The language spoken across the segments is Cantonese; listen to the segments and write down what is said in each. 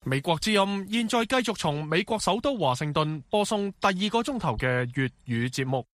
美國之音現在繼續從美國首都華盛頓播送第2個鐘頭嘅粵語節目。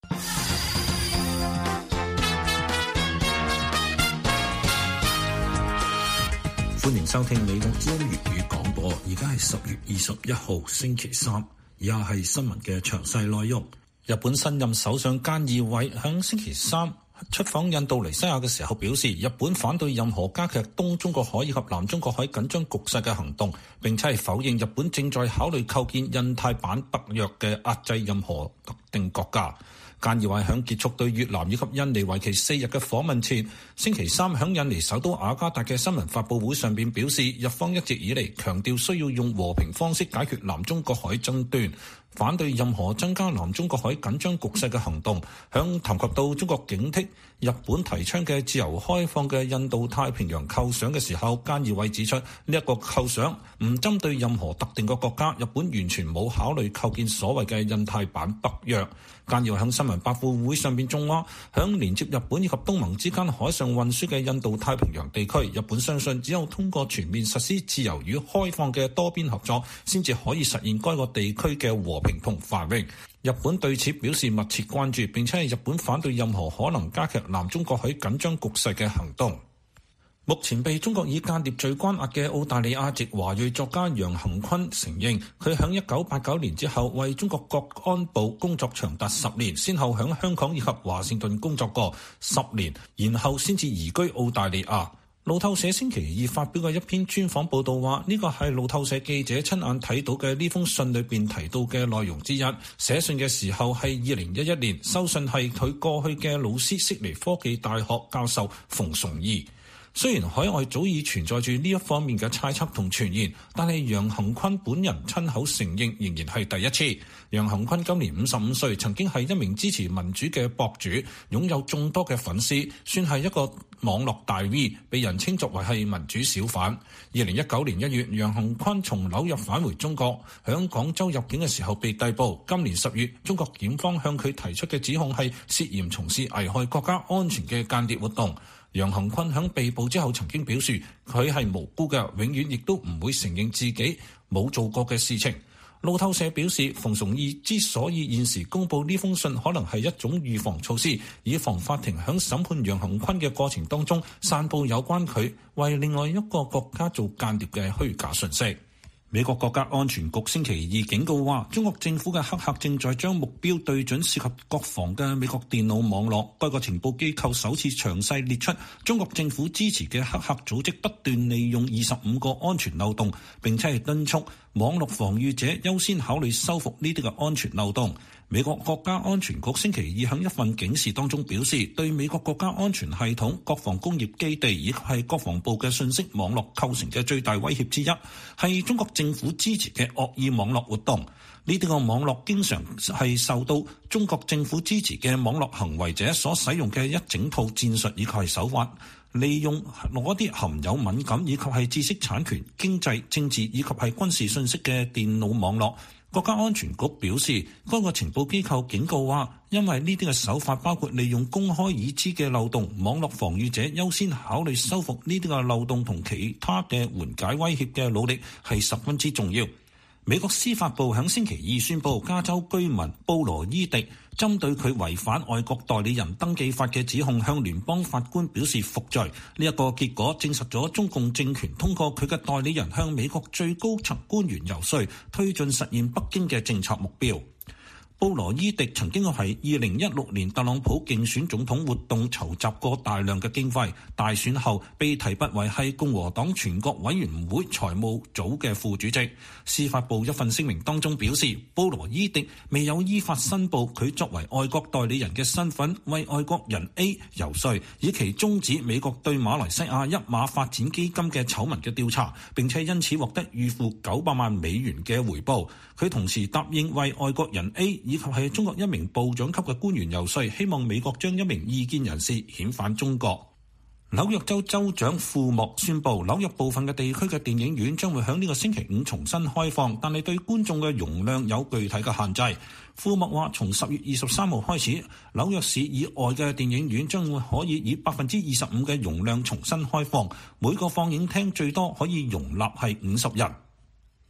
歡迎收聽美國之音粵語廣播，而家係10月21號星期三，以下係新聞嘅詳細內容。日本新任首相菅義偉喺星期三出訪印度尼西亞嘅時候表示，日本反對任何加劇東中國海以及南中國海緊張局勢嘅行動，並且係否認日本正在考慮構建印太版北約嘅壓制任何特定國家。菅義偉喺結束對越南以及印尼為期4日嘅訪問前，星期三喺印尼首都雅加達嘅新聞發佈會上邊表示，日方一直以嚟強調需要用和平方式解決南中國海爭端，反對任何增加南中國海緊張局勢嘅行動。響談及到中國警惕日本提倡嘅自由開放嘅印度太平洋構想嘅時候，菅義偉指出，呢一個構想唔針對任何特定嘅國家，日本完全冇考慮構建所謂嘅印太版北約。菅義偉喺新聞發佈會上邊仲話，響連接日本以及東盟之間海上運輸嘅印度太平洋地區，日本相信只有通過全面實施自由與開放嘅多邊合作，先至可以實現該個地區嘅和平同繁榮。日本對此表示密切關注，並且係日本反對任何可能加劇南中國海緊張局勢嘅行動。目前被中國以間諜罪關押嘅澳大利亞籍華裔作家楊恆坤承認，佢喺1989年之後為中國國安部工作長達10年，先後喺香港以及華盛頓工作過10年，然後先至移居澳大利亞。路透社星期二發表嘅一篇專訪報道話，呢個係路透社記者親眼睇到嘅呢封信裏邊提到嘅內容之一。寫信嘅時候係2011年，收信係佢過去嘅老師，悉尼科技大學教授馮崇義。雖然海外早已存在住呢一方面嘅猜測同傳言，但係楊恆坤本人親口承認仍然係第一次。楊恆坤今年55歲，曾經係一名支持民主嘅博主，擁有眾多嘅粉絲，算係一個網絡大 V， 被人稱作為係民主小販。2019年1月，楊恆坤從紐約返回中國，響廣州入境嘅時候被逮捕。今年10月，中國檢方向佢提出嘅指控係涉嫌從事危害國家安全嘅間諜活動。楊恆坤喺被捕之後曾經表示，佢係無辜嘅，永遠亦都唔會承認自己冇做過嘅事情。路透社表示，馮崇義之所以現時公佈呢封信，可能係一種預防措施，以防法庭喺審判楊恆坤嘅過程當中散佈有關佢為另外一個國家做間諜嘅虛假信息。美國國家安全局星期二警告話，中國政府嘅黑客正在將目標對準涉及國防嘅美國電腦網絡。該個情報機構首次詳細列出中國政府支持嘅黑客組織不斷利用25個安全漏洞，並且係敦促網絡防禦者優先考慮修復呢啲嘅安全漏洞。美國國家安全局星期二喺一份警示當中表示，對美國國家安全系統、國防工業基地以及係國防部嘅信息網絡構成嘅最大威脅之一，係中國政府支持嘅惡意網絡活動。呢啲個網絡經常係受到中國政府支持嘅網絡行為者所使用嘅一整套戰術以及係手法，利用攞啲含有敏感以及係知識產權、經濟、政治以及係軍事信息嘅電腦網絡。國家安全局表示，該個情報機構警告話，因為呢啲嘅手法包括利用公開已知嘅漏洞，網絡防禦者優先考慮修復呢啲嘅漏洞同其他嘅緩解威脅嘅努力係十分之重要。美國司法部喺星期二宣布，加州居民布羅伊迪針對佢違反外國代理人登記法嘅指控，向聯邦法官表示服罪。呢一個結果證實咗中共政權通過佢嘅代理人向美國最高層官員游說，推進實現北京嘅政策目標。布羅伊迪曾經喺2016年特朗普競選總統活動籌集過大量嘅經費，大選後被提拔為係共和黨全國委員會財務組嘅副主席。司法部一份聲明當中表示，布羅伊迪未有依法申報佢作為外國代理人嘅身份，為外國人 A 游說，以期終止美國對馬來西亞一馬發展基金嘅醜聞嘅調查，並且因此獲得預付900萬美元嘅回報。佢同時答應為外國人 A 以及係中國一名部長級嘅官員游說，希望美國將一名異見人士遣返中國。紐約州州長庫莫宣布，紐約部分嘅地區嘅電影院將會喺呢個星期5重新開放，但係對觀眾嘅容量有具體嘅限制。庫莫話，從10月23號開始，紐約市以外嘅電影院將會可以以 25% 嘅容量重新開放，每個放映廳最多可以容納係50人。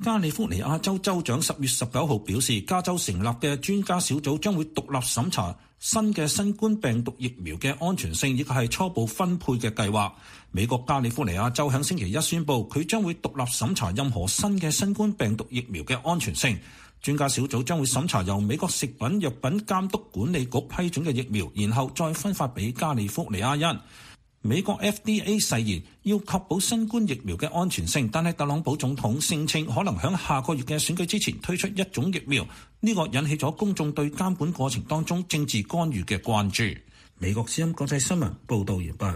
加利福尼亞州州長10月19號表示，加州成立嘅專家小組將會獨立審查新嘅新冠病毒疫苗嘅安全性，亦係初步分配嘅計劃。美國加利福尼亞州喺星期一宣布，佢將會獨立審查任何新嘅新冠病毒疫苗嘅安全性。專家小組將會審查由美國食品藥品監督管理局批准嘅疫苗，然後再分發俾加利福尼亞人。美國 FDA 誓言要確保新冠疫苗嘅安全性，但係特朗普總統聲稱可能喺下個月嘅選舉之前推出一種疫苗，呢個引起咗公眾對監管過程當中政治干預嘅關注。美國之音國際新聞報道完畢。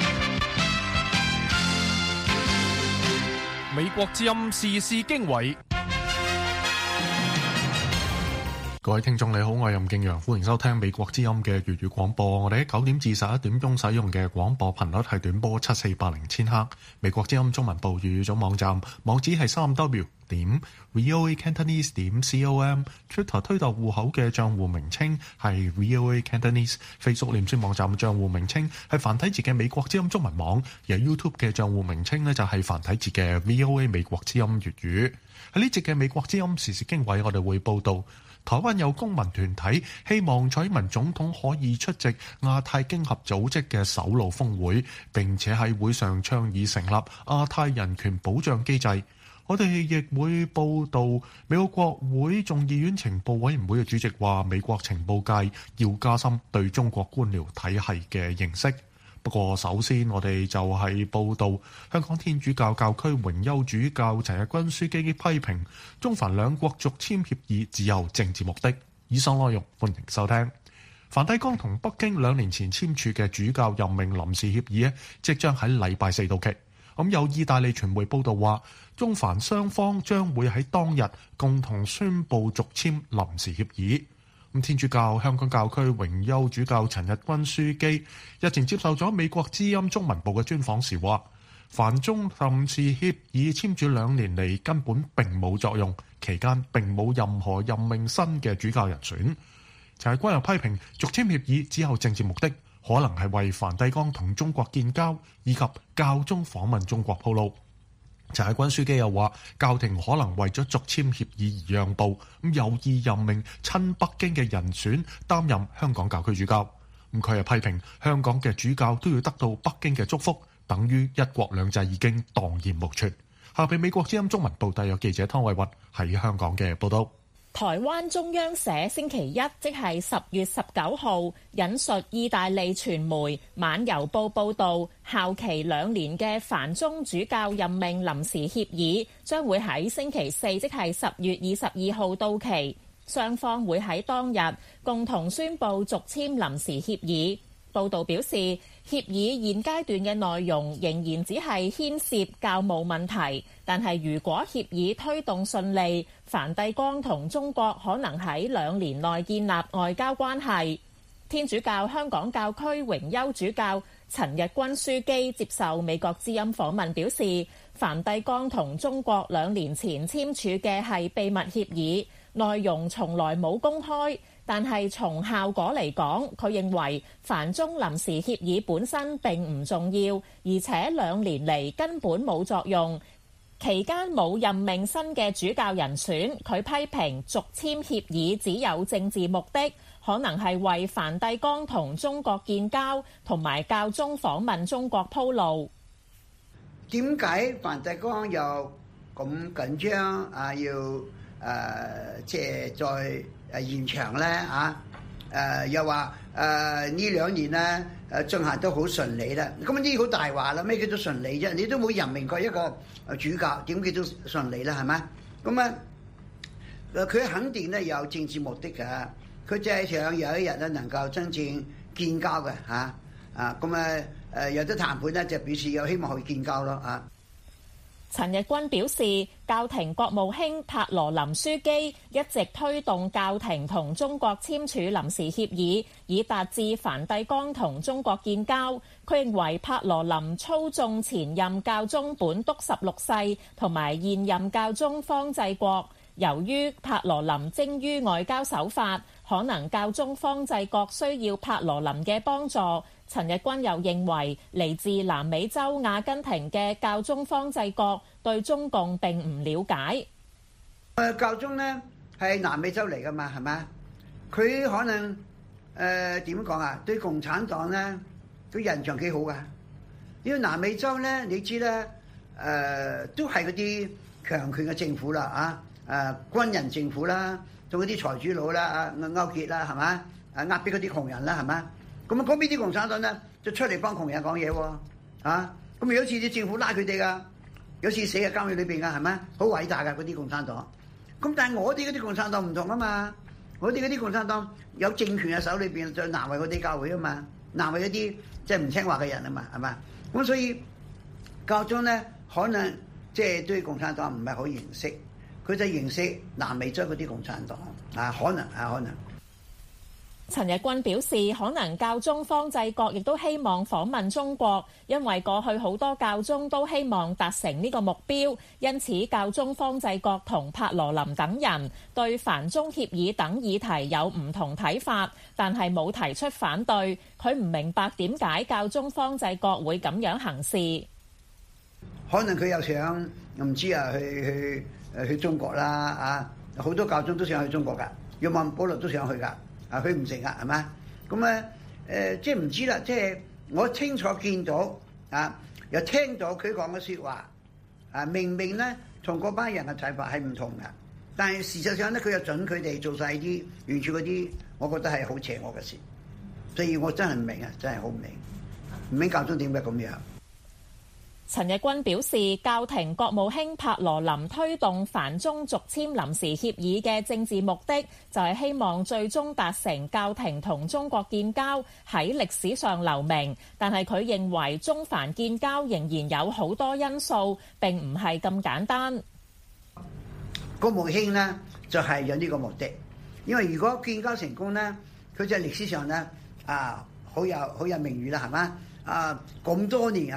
美國之音時事經緯。各位聽眾你好，我係任敬陽，歡迎收聽美國之音嘅粵語廣播。我哋喺9點至11點鐘使用嘅廣播頻率係短波7480千赫。美國之音中文部粵語組網站網址係3w.voacantonese.com，Twitter 推特戶口嘅賬戶名稱係 VOA Cantonese，Facebook 臉書網站賬戶名稱係繁體字嘅美國之音中文網，而 YouTube 嘅賬戶名稱呢就係繁體字嘅 VOA 美國之音粵語。喺呢節嘅美國之音時事經緯，我哋會報道台灣有公民團體希望蔡英文總統可以出席亞太經合組織嘅首腦峰會，並且喺會上倡議成立亞太人權保障機制。我哋亦會報道美國國會眾議院情報委員會嘅主席話，美國情報界要加深對中國官僚體系嘅認識。不過首先我哋就係報道香港天主教教區榮休主教陳日君樞機批評中梵兩國續簽協議只有政治目的。以上內容歡迎收聽。梵蒂岡同北京2年前簽署嘅主教任命臨時協議即將喺禮拜4到期。有意大利傳媒報道話，中梵雙方將會喺當日共同宣布續簽臨時協議。天主教香港教區榮休主教陳日君樞機日前接受咗美國之音中文部嘅專訪時話，梵中臨時協議簽署2年嚟根本並冇作用，期間並冇任何任命新嘅主教人選。陳日君又批評續簽協議只有政治目的，可能係為梵蒂岡同中國建交以及教宗訪問中國鋪路。陳日君樞機又話，教廷可能為咗續簽協議而讓步，有意任命親北京嘅人選擔任香港教區主教。佢又批評香港嘅主教都要得到北京嘅祝福，等於一國兩制已經蕩然無存。下邊美國之音中文部特約記者湯慧雲喺香港嘅報道。 台灣中央社星期一，即係10月19號，引述意大利傳媒《晚郵報》報導，效期2年嘅梵中主教任命臨時協議將會喺星期4，即係10月22號到期，雙方會喺當日共同宣布續簽臨時協議。報導表示，協議現階段嘅內容仍然只係牽涉教務問題，但係如果協議推動順利，梵蒂岡同中國可能喺2年內建立外交關係。天主教香港教區榮休主教陳日君樞機接受美國之音訪問表示，梵蒂岡同中國2年前簽署嘅係秘密協議，內容從來冇公開。但係從效果嚟講，佢認為梵中臨時協議本身並唔重要，而且2年嚟根本冇作用，期間冇任命新嘅主教人選。佢批評續簽協議只有政治目的，可能係為梵蒂岡同中國建交同埋教宗訪問中國鋪路。 點解梵蒂岡又咁緊張啊？要即係再延長咧啊！又話呢2年咧進行都好順利啦。咁呢啲好大話啦，咩叫做順利啫？你都冇任命過一個主教，點叫做順利啦？係咪？咁佢肯定咧有政治目的㗎。佢就係想有一日咧能夠真正建交嘅嚇有得談判咧，就表示有希望去建交咯啊！ 陳日君表示，教廷國務卿帕羅林樞機一直推動教廷同中國簽署臨時協議，以達至梵蒂岡同中國建交。佢認為帕羅林操縱前任教宗本篤16世同埋現任教宗方濟各。由於帕羅林精於外交手法，可能教宗方濟各需要帕羅林嘅幫助。陳日君又認為，嚟自南美洲阿根廷嘅教宗方濟各對中共並唔了解。 教宗咧係南美洲嚟噶嘛，係咪？佢可能點講啊？對共產黨咧，佢印象幾好噶。因為南美洲咧，你知咧，都係嗰啲強權嘅政府啦，軍人政府啦，同嗰啲財主佬啦，勾結啦，係嘛？壓迫嗰啲窮人啦，係嘛？咁嗰邊啲共產黨咧，就出嚟幫窮人講嘢喎，咁有次啲政府拉佢哋噶，有次死喺監獄裏邊噶，係咪？好偉大噶嗰啲共產黨。咁但係我哋嗰啲共產黨唔同啊嘛，我哋嗰啲共產黨有政權喺手裏邊，就難為嗰啲教會啊嘛，難為一啲即係唔聽話嘅人啊嘛，係嘛？咁所以教宗咧，可能即係對共產黨唔係好認識，佢就認識南美洲嗰啲共產黨可能。 陳日君表示，可能教宗方濟各亦都希望訪問中國，因為過去好多教宗都希望達成呢個目標，因此教宗方濟各同帕羅林等人對梵中協議等議題有唔同睇法，但係冇提出反對。佢唔明白點解教宗方濟各會咁樣行事。 可能佢又想唔知去中國啦，好多教宗都想去中國㗎，若望保羅都想去㗎。佢唔成係嘛？咁即係唔知啦。即係我清楚見到又聽到佢講嘅説話明明咧同嗰班人嘅睇法係唔同嘅，但係事實上咧佢又準佢哋做晒啲完全嗰啲，我覺得係好邪惡嘅事。所以我真係唔明真係好唔明教宗點解咁樣。 陳日君表示，教廷國務卿帕羅林推動梵中續簽臨時協議嘅政治目的，就係希望最終達成教廷同中國建交喺歷史上留名。但係佢認為中梵建交仍然有好多因素，並唔係咁簡單。 國務卿呢就係有呢個目的，因為如果建交成功呢，佢就係歷史上呢好有名譽啦，係嘛？咁多年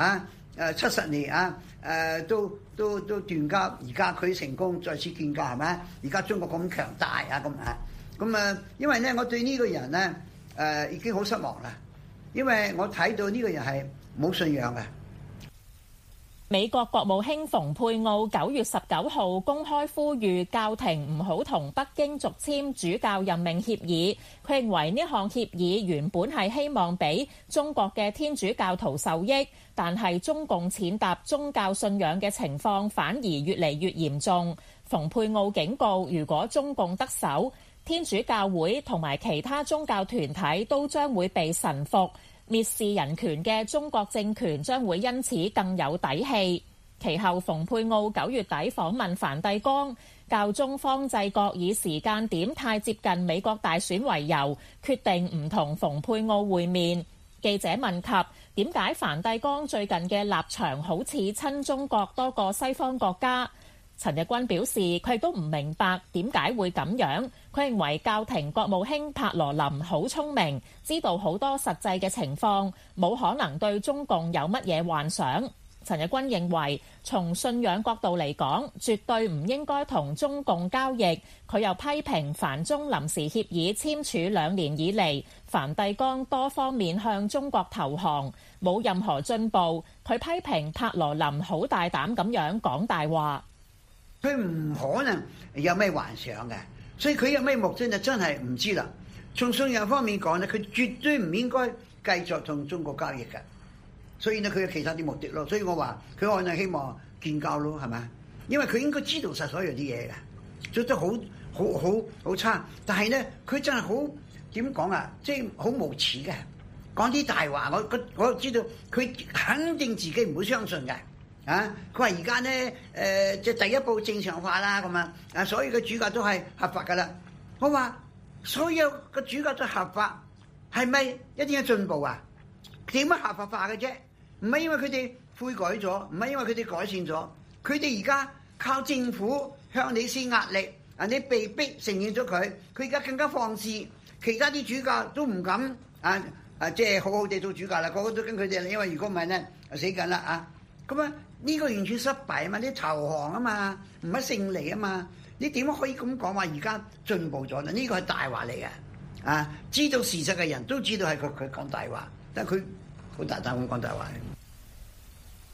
70年都斷交，而家佢成功再次建交係咪？而家中國咁強大咁因為咧我對呢個人咧已經好失望啦，因為我睇到呢個人係冇信仰嘅。 美國國務卿蓬佩奧9月19號公開呼籲教廷唔好同北京續簽主教任命協議。佢認為呢項協議原本係希望俾中國嘅天主教徒受益，但係中共踐踏宗教信仰嘅情況反而越嚟越嚴重。蓬佩奧警告，如果中共得手，天主教會同埋其他宗教團體都將會被臣服。蔑視人權嘅中國政權將會因此更有底氣。其後，蓬佩奧9月底訪問梵蒂岡，教宗方濟各以時間點太接近美國大選為由，決定唔同蓬佩奧會面。記者問及點解梵蒂岡最近嘅立場好似親中國多過西方國家，陳日君表示佢都唔明白點解會咁樣。佢認為教廷國務卿帕羅林好聰明，知道好多實際嘅情況，冇可能對中共有乜嘢幻想。陳日君認為從信仰角度嚟講，絕對唔應該同中共交易。佢又批評梵中臨時協議簽署2年以嚟，梵蒂岡多方面向中國投降，冇任何進步。佢批評帕羅林好大膽咁樣講大話。 佢唔可能有咩幻想嘅，所以佢有咩目的就真係唔知啦。從信仰方面講咧，佢絕對唔應該繼續同中國交易嘅，所以咧佢有其他啲目的咯。所以我話佢可能希望建交咯，係咪？因為佢應該知道實所有啲嘢嘅，做得好差。但係咧，佢真係好點講啊？即係好無恥嘅，講啲大話。我知道佢肯定自己唔會相信嘅。佢話而家咧即係第一步正常化啦，咁所有嘅主教都係合法噶啦。我話所有嘅主教都合法，係咪一定要進步啊？點樣合法化嘅啫？唔係因為佢哋悔改咗，唔係因為佢哋改善咗，佢哋而家靠政府向你施壓力，你被逼承認咗佢，佢而家更加放肆，其他啲主教都唔敢即係好好地做主教啦，個個都跟佢哋啦，因為如果唔係咧死緊啦咁呢個完全失敗啊嘛！你投降啊嘛，唔係勝利啊嘛！你點可以咁講話而家進步咗呢？呢個係大話嚟嘅知道事實嘅人都知道係佢講大話，但係佢好大膽咁講大話。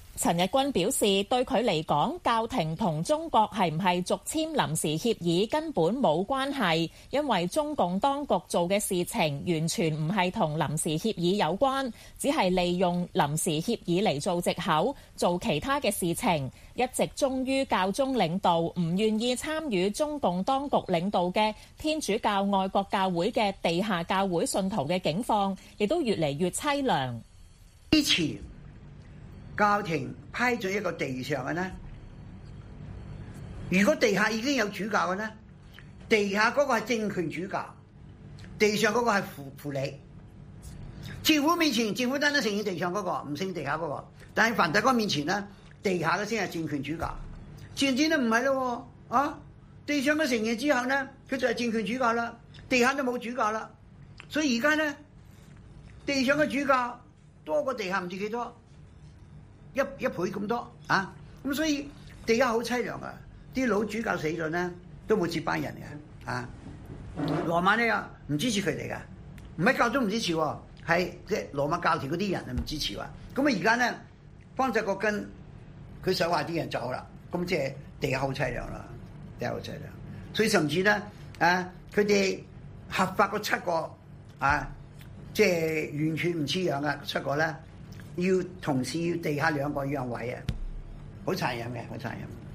陳日君表示，對佢嚟講，教廷同中國係唔係續簽臨時協議根本冇關係，因為中共當局做嘅事情完全唔係同臨時協議有關，只係利用臨時協議嚟做藉口，做其他嘅事情，一直忠於教宗領導，唔願意參與中共當局領導嘅天主教愛國教會嘅地下教會信徒嘅境況，亦都越嚟越凄涼。 支持教廷批准一個地上嘅呢，如果地下已經有主教嘅呢，地下嗰個係政權主教，地上嗰個係輔理。政府面前，政府單單承認地上嗰個，唔承認地下嗰個。但係梵蒂岡面前呢，地下嘅先係政權主教。漸漸都唔係咯，地上嘅承認之後呢，佢就係政權主教啦，地下都冇主教啦。所以而家呢，地上嘅主教多過地下唔知幾多。一倍咁多啊！咁所以地下好凄涼啊！啲老主教死咗咧，都冇接班人嘅啊！羅馬呢唔支持佢哋嘅，唔係教宗唔支持，係即係羅馬教廷嗰啲人啊唔支持喎。咁啊而家咧，方濟各跟佢想話啲人走啦，咁即係地下好凄涼啦，地下好凄涼。所以甚至咧佢哋合法嗰7個即係完全唔似樣嘅7個咧。要同時要地下2個讓位啊，好殘忍嘅，好殘忍。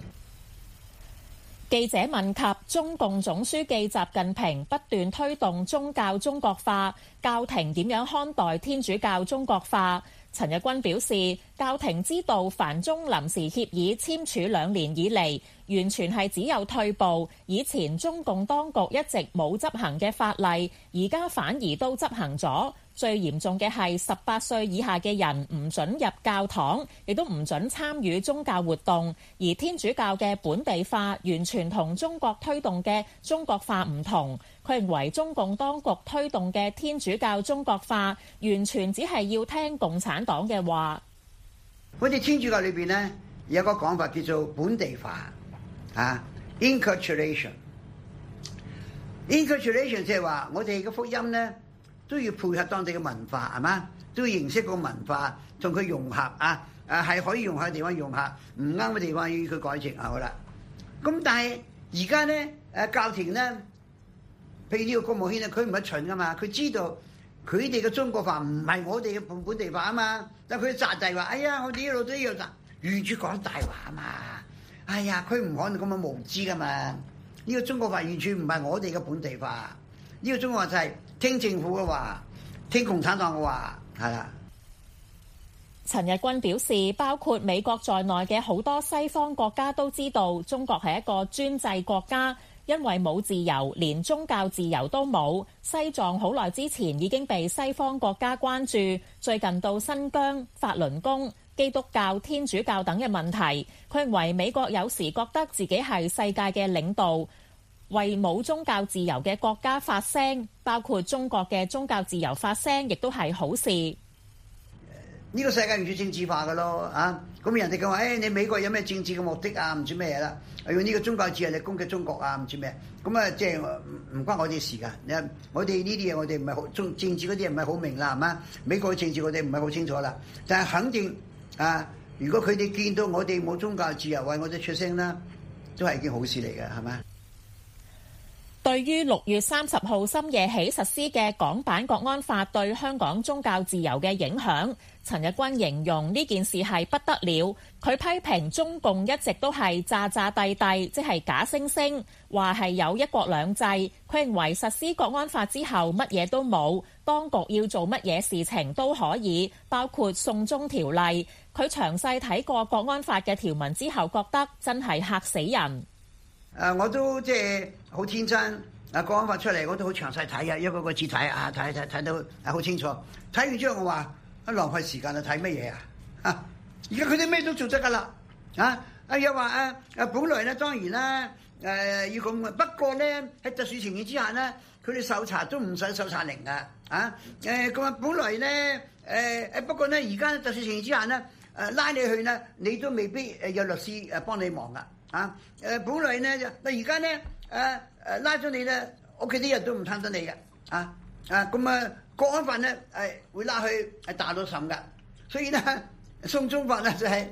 記者問及中共總書記習近平不斷推動宗教中國化，教廷點樣看待天主教中國化？陳日君表示，教廷知道梵中臨時協議簽署2年以嚟，完全係只有退步。以前中共當局一直冇執行嘅法例，而家反而都執行咗。最嚴重嘅係18歲以下嘅人唔准入教堂，亦都唔准參與宗教活動。而天主教嘅本地化完全同中國推動嘅中國化唔同。佢認為中共當局推動嘅天主教中國化，完全只係要聽共產黨嘅話。 我哋天主教裏邊咧有個講法叫做本地化，inculturation。inculturation 即係話我哋嘅福音咧，都要配合當地嘅文化，係嘛？都要認識個文化，同佢融合係可以融合嘅地方融合，唔啱嘅地方要佢改正好啦。咁但係而家咧教廷咧，譬如呢個國務卿咧，佢唔係蠢噶嘛，佢知道佢哋嘅中國化唔係我哋嘅本地化啊嘛，但佢詐帝話：哎呀，我哋一路都要完全講大話啊嘛！哎呀，佢唔可能咁樣無知噶嘛！呢個中國化完全唔係我哋嘅本地化，呢個中國化就係聽政府嘅話，聽共產黨嘅話，係啦。 陳日君表示，包括美國在內嘅好多西方國家都知道中國係一個專制國家，因為冇自由，連宗教自由都冇。西藏好耐之前已經被西方國家關注，最近到新疆、法輪功、基督教、天主教等嘅問題，佢認為美國有時覺得自己係世界嘅領導，為冇宗教自由嘅國家發聲，包括中國嘅宗教自由發聲，亦都係好事。 呢個世界完全政治化嘅咯，咁人哋講話，你美國有咩政治嘅目的啊？唔知咩嘢啦，用呢個宗教自由嚟攻擊中國啊？唔知咩，咁即係唔關我哋事㗎。我哋呢啲嘢我哋唔係好政治嗰啲嘢唔係好明啦，係嘛？美國嘅政治我哋唔係好清楚啦，但係肯定如果佢哋見到我哋冇宗教自由為我哋出聲啦，都係一件好事嚟嘅，係嘛？ 對於6月30號深夜起實施嘅港版國安法對香港宗教自由嘅影響，陳日君形容呢件事係不得了。佢批評中共一直都係詐詐諦諦，即係假惺惺，話係有一國兩制。佢認為實施國安法之後乜嘢都冇，當局要做乜嘢事情都可以，包括送中條例。佢詳細睇過國安法嘅條文之後，覺得真係嚇死人。 我都即係好天真，國安法出嚟我都好詳細睇啊，一個個字睇睇到好清楚。睇完之後我話浪費時間啊，睇乜嘢啊？而家佢哋咩都做得噶啦，又話本來咧當然啦，要咁，不過咧喺特殊情形之下咧，佢哋搜查都唔使搜查令噶，咁本來咧不過咧而家特殊情形之下咧，拉你去咧，你都未必有律師幫你忙噶。本來咧就，但而家咧拉咗你咧，屋企啲人都唔撐得你嘅，國安法咧會拉去大陸審噶，所以咧送中法咧就係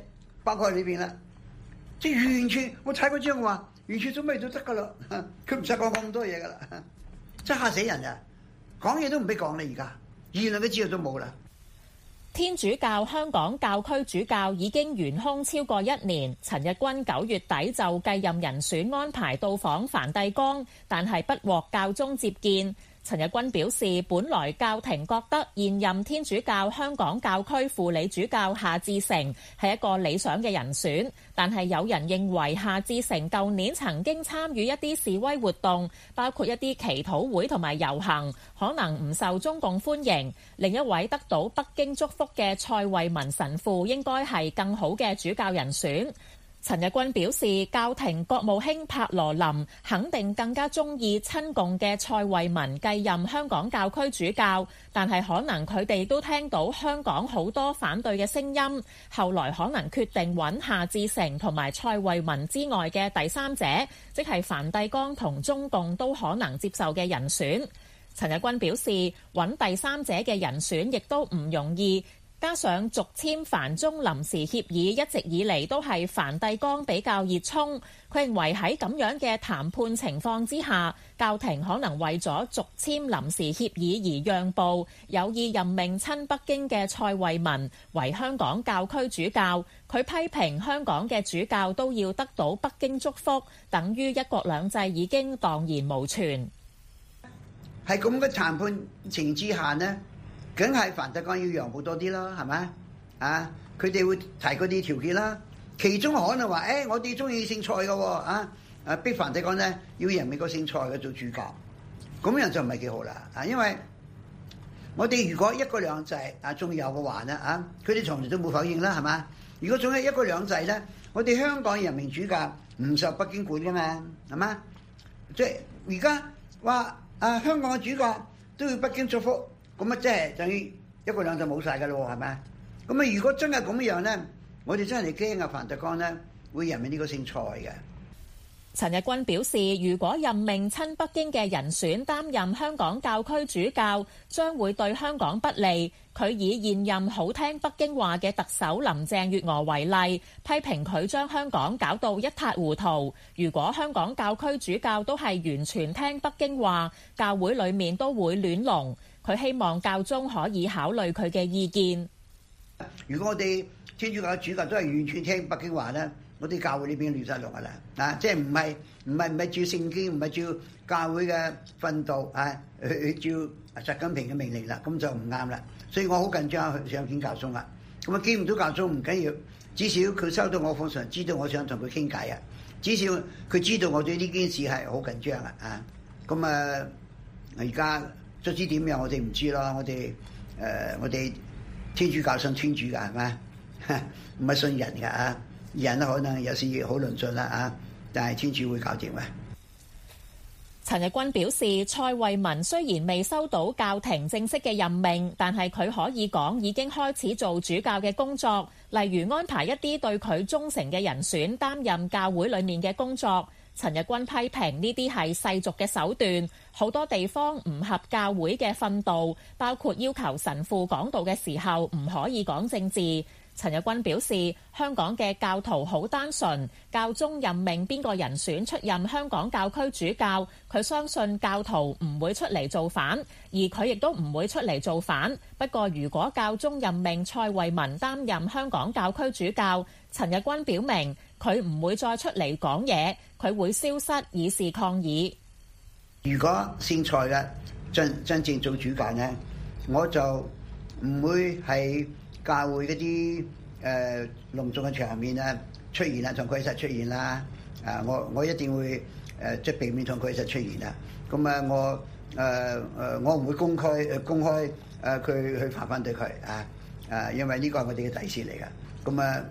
包括裏邊啦，即係完全我睇嗰張話，完全做咩都得噶啦，佢唔使講咁多嘢噶啦，真嚇死人啊！講嘢都唔俾講啦，而家言論嘅自由都冇啦。 天主教香港教區主教已經懸空超過1年，陳日君9月底就繼任人選安排到訪梵蒂岡，但係不獲教宗接見。陳日君表示，本來教廷覺得現任天主教香港教區輔理主教夏志誠係一個理想嘅人選，但係有人認為夏志誠舊年曾經參與一啲示威活動，包括一啲祈禱會同埋遊行，可能唔受中共歡迎。另一位得到北京祝福嘅蔡惠文神父應該係更好嘅主教人選。陳日君表示，教廷國務卿柏羅林肯定更加鍾意親共嘅蔡惠文繼任香港教區主教，但係可能佢哋都聽到香港好多反對嘅聲音，後來可能決定揾夏志誠同埋蔡惠文之外嘅第三者，即係梵蒂岡同中共都可能接受嘅人選。陳日君表示，揾第三者嘅人選亦都唔容易。加上續簽梵中臨時協議一直以嚟都係梵蒂岡比較熱衷，佢認為喺咁樣嘅談判情況之下，教廷可能為咗續簽臨時協議而讓步，有意任命親北京嘅蔡惠文為香港教區主教。佢批評香港嘅主教都要得到北京祝福，等於一國兩制已經蕩然無存。 喺咁嘅談判情之下呢，梗係梵蒂岡要讓步多啲啦，係咪啊？佢哋會提嗰啲條件啦，其中可能話，我哋中意聖賽嘅喎，逼梵蒂岡咧要任命個聖賽嘅做主教，咁樣就唔係幾好啦，因為我哋如果一國兩制仲有嘅話咧，佢哋從來都冇否認啦，係嘛？如果仲係一國兩制咧，我哋香港任命主教唔受北京管嘅嘛，係嘛？即係而家話香港嘅主教都要北京祝福。咁啊，即係等於一國兩制冇晒㗎咯，係咪？咁啊，如果真係咁樣咧，我哋真係驚梵蒂岡咧會任命呢個聖賽嘅。 陳日君表示，如果任命親北京嘅人選擔任香港教區主教，將會對香港不利。佢以現任好聽北京話嘅特首林鄭月娥為例，批評佢將香港搞到一塌糊塗。如果香港教區主教都係完全聽北京話，教會裡面都會亂龍。佢希望教宗可以考慮佢嘅意見。 如果我哋天主教主教都係完全聽北京話咧，我哋教會呢邊亂晒龍噶啦，即係唔係照聖經，唔係照教會嘅訓導去照習近平嘅命令啦，咁就唔啱啦。所以我好緊張去想見教宗啦。咁啊見唔到教宗唔緊要，至少佢收到我封信，知道我想同佢傾偈啊。至少佢知道我對呢件事係好緊張啊。咁啊而家。卒之點樣我哋唔知咯，我哋天主教信天主㗎係咪？唔係信人㗎，人可能有時好論盡啦，但係天主會搞掂嘅。 陳日君表示，蔡惠文雖然未收到教廷正式嘅任命，但係佢可以講已經開始做主教嘅工作，例如安排一啲對佢忠誠嘅人選擔任教會裡面嘅工作。陳日君批評呢啲係世俗嘅手段，好多地方唔合教會嘅訓導，包括要求神父講道嘅時候唔可以講政治。陳日君表示，香港嘅教徒好單純，教宗任命邊個人選出任香港教區主教，佢相信教徒唔會出嚟造反，而佢亦都唔會出嚟造反。不過如果教宗任命蔡惠文擔任香港教區主教，陳日君表明佢唔會再出嚟講嘢，佢會消失以示抗議。 如果聖賽嘅真正做主教呢，我就唔會喺教會嗰啲隆重嘅場面出現啦，同佢一齊出現啦。我一定會即係避免同佢一齊出現啦。咁我唔會公開佢去反對佢因為呢個係我哋嘅底線嚟㗎。咁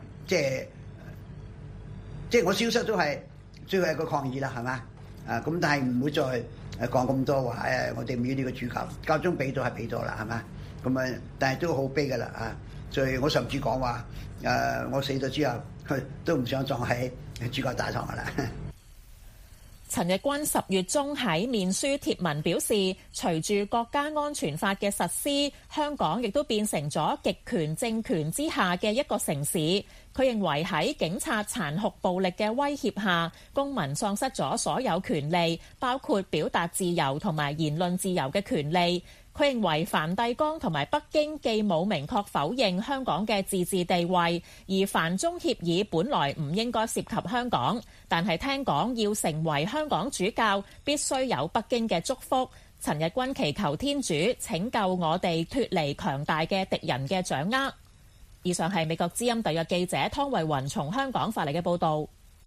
即係我消失都係最後一個抗議啦，係嘛？咁但係唔會再講咁多話我哋唔要呢個主教，教宗俾到係俾到啦，係嘛？咁但係都好悲㗎啦所以我甚至講話我死咗之後，都唔想葬喺主教大堂㗎啦。 陳日君10月中喺面書貼文表示，隨住國家安全法嘅實施，香港亦都變成咗極權政權之下嘅一個城市。佢認為喺警察殘酷暴力嘅威脅下，公民喪失咗所有權利，包括表達自由同埋言論自由嘅權利。佢認為梵蒂岡同埋北京既冇明確否認香港嘅自治地位，而梵中協議本來唔應該涉及香港，但係聽講要成為香港主教，必須有北京嘅祝福。陳日君祈求天主拯救我哋脫離強大嘅敵人嘅掌握。以上係美國之音特約記者湯慧雲從香港發嚟嘅報導。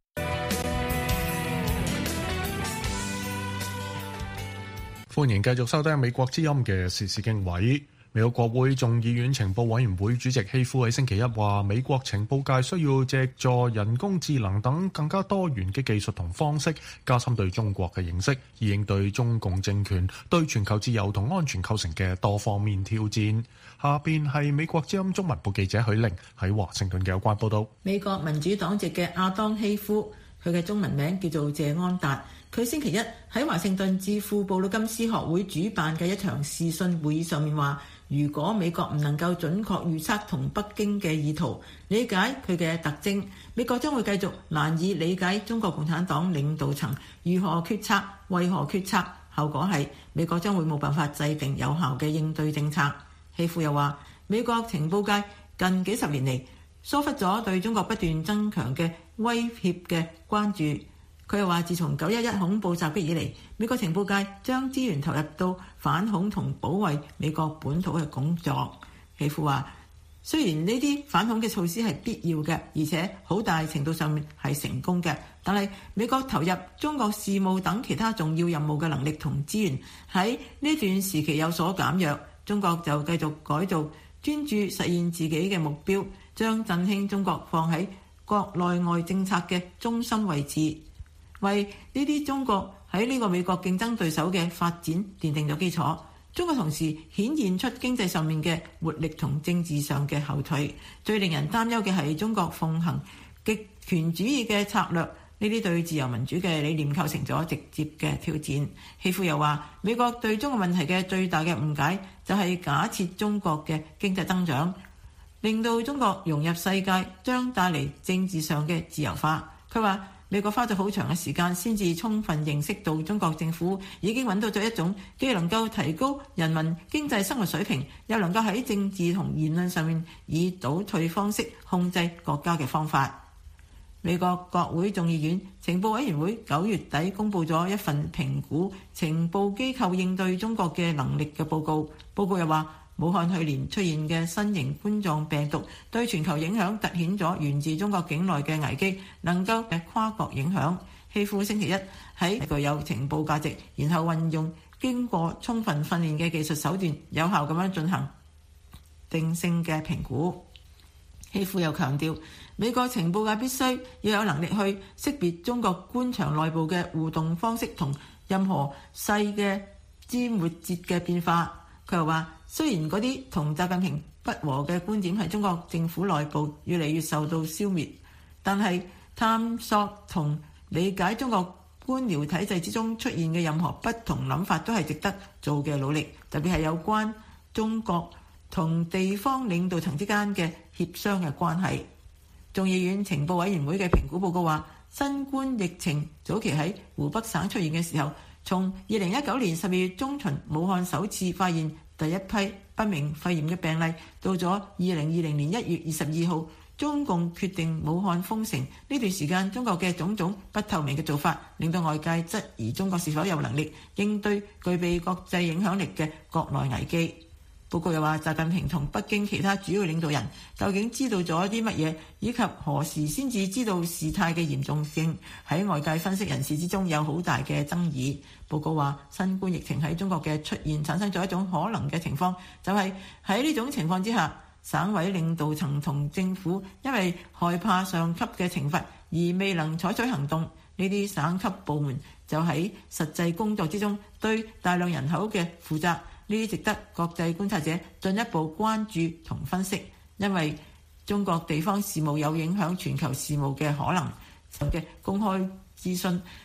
歡迎繼續收聽美國之音嘅時事經緯。美國國會眾議院情報委員會主席希夫喺星期一話，美國情報界需要藉助人工智能等更加多元嘅技術同方式，加深對中國嘅認識，以應對中共政權對全球自由同安全構成嘅多方面挑戰。下邊係美國之音中文部記者許玲喺華盛頓嘅有關報道。 美國民主黨籍嘅亞當希夫，佢嘅中文名叫做謝安達。佢星期一喺華盛頓智庫布魯金斯學會主辦嘅一場視訊會議上面話，如果美國唔能夠準確預測同北京嘅意圖，理解佢嘅特徵，美國將會繼續難以理解中國共產黨領導層如何決策、為何決策，後果係美國將會冇辦法制定有效嘅應對政策。希夫又話，美國情報界近幾十年嚟疏忽咗對中國不斷增強嘅威脅嘅關注。佢又話，自從911恐怖襲擊以嚟，美國情報界將資源投入到反恐同保衛美國本土嘅工作。希夫話，雖然呢啲反恐嘅措施係必要嘅，而且好大程度上面係成功嘅，但係美國投入中國事務等其他重要任務嘅能力同資源喺呢段時期有所減弱，中國就繼續改造，專注實現自己嘅目標，將振興中國放喺國內外政策嘅中心位置，為呢啲中國喺呢個美國競爭對手嘅發展奠定咗基礎。中國同時顯現出經濟上面嘅活力同政治上嘅後退。最令人擔憂嘅係中國奉行極權主義嘅策略，呢啲對自由民主嘅理念構成咗直接嘅挑戰。希夫又話，美國對中國問題嘅最大嘅誤解就係假設中國嘅經濟增長令到中國融入世界，將帶嚟政治上嘅自由化。佢話，美國花咗好長嘅時間先至充分認識到中國政府已經揾到咗一種既能夠提高人民經濟生活水平，又能夠喺政治同言論上面以倒退方式控制國家嘅方法。美國國會眾議院情報委員會9月底公布咗一份評估情報機構應對中國嘅能力嘅報告。報告又話，武漢去年出現嘅新型冠狀病毒對全球影響凸顯咗源自中國境內嘅危機能夠嘅跨國影響。希夫星期一喺具有情報價值，然後運用經過充分訓練嘅技術手段，有效咁樣進行定性嘅評估。希夫又強調，美國情報界必須要有能力去識別中國官場內部嘅互動方式同任何細嘅枝末節嘅變化。佢又話，雖然嗰啲同習近平不和嘅觀點喺中國政府內部越嚟越受到消滅，但係探索同理解中國官僚體制之中出現嘅任何不同諗法都係值得做嘅努力，特別係有關中國同地方領導層之間嘅協商嘅關係。眾議院情報委員會嘅評估報告話，新冠疫情早期喺湖北省出現嘅時候，從2019年12月中旬武漢首次發現第一批不明肺炎嘅病例，到咗2020年1月22號中共決定武漢封城，呢段時間中國嘅種種不透明嘅做法，令到外界質疑中國是否有能力應對具備國際影響力嘅國內危機。報告又話，習近平同北京其他主要領導人究竟知道咗啲乜嘢，以及何時先至知道事態嘅嚴重性，喺外界分析人士之中有好大嘅爭議。報告話，新冠疫情喺中國嘅出現產生咗一種可能嘅情況，就係喺呢種情況之下，省委領導層同政府因為害怕上級嘅懲罰而未能採取行動，呢啲省級部門就喺實際工作之中對大量人口嘅負責。呢啲值得國際觀察者進一步關注同分析，因為中國地方事務有影響全球事務嘅可能嘅公開諮詢，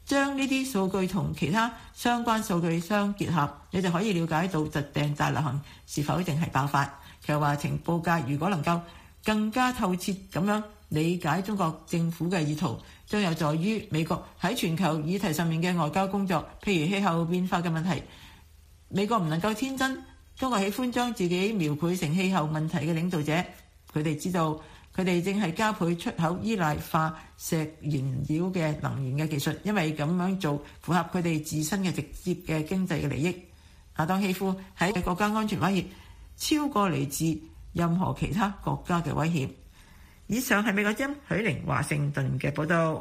將呢啲數據同其他相關數據相結合，你就可以了解到疾病大流行是否一定係爆發。佢又話情報界如果能夠更加透徹咁樣理解中國政府嘅意圖，將有助於美國喺全球議題上面嘅外交工作，譬如氣候變化嘅問題。美國唔能夠天真，中國喜歡將自己描繪成氣候問題嘅領導者。佢哋知道佢哋正係加倍出口依賴化石燃料嘅能源嘅技術，因為咁樣做符合佢哋自身嘅直接嘅經濟嘅利益。亞當希夫喺國家安全威脅超過嚟自任何其他國家嘅威脅。以上係美國之音許玲華盛頓嘅報導。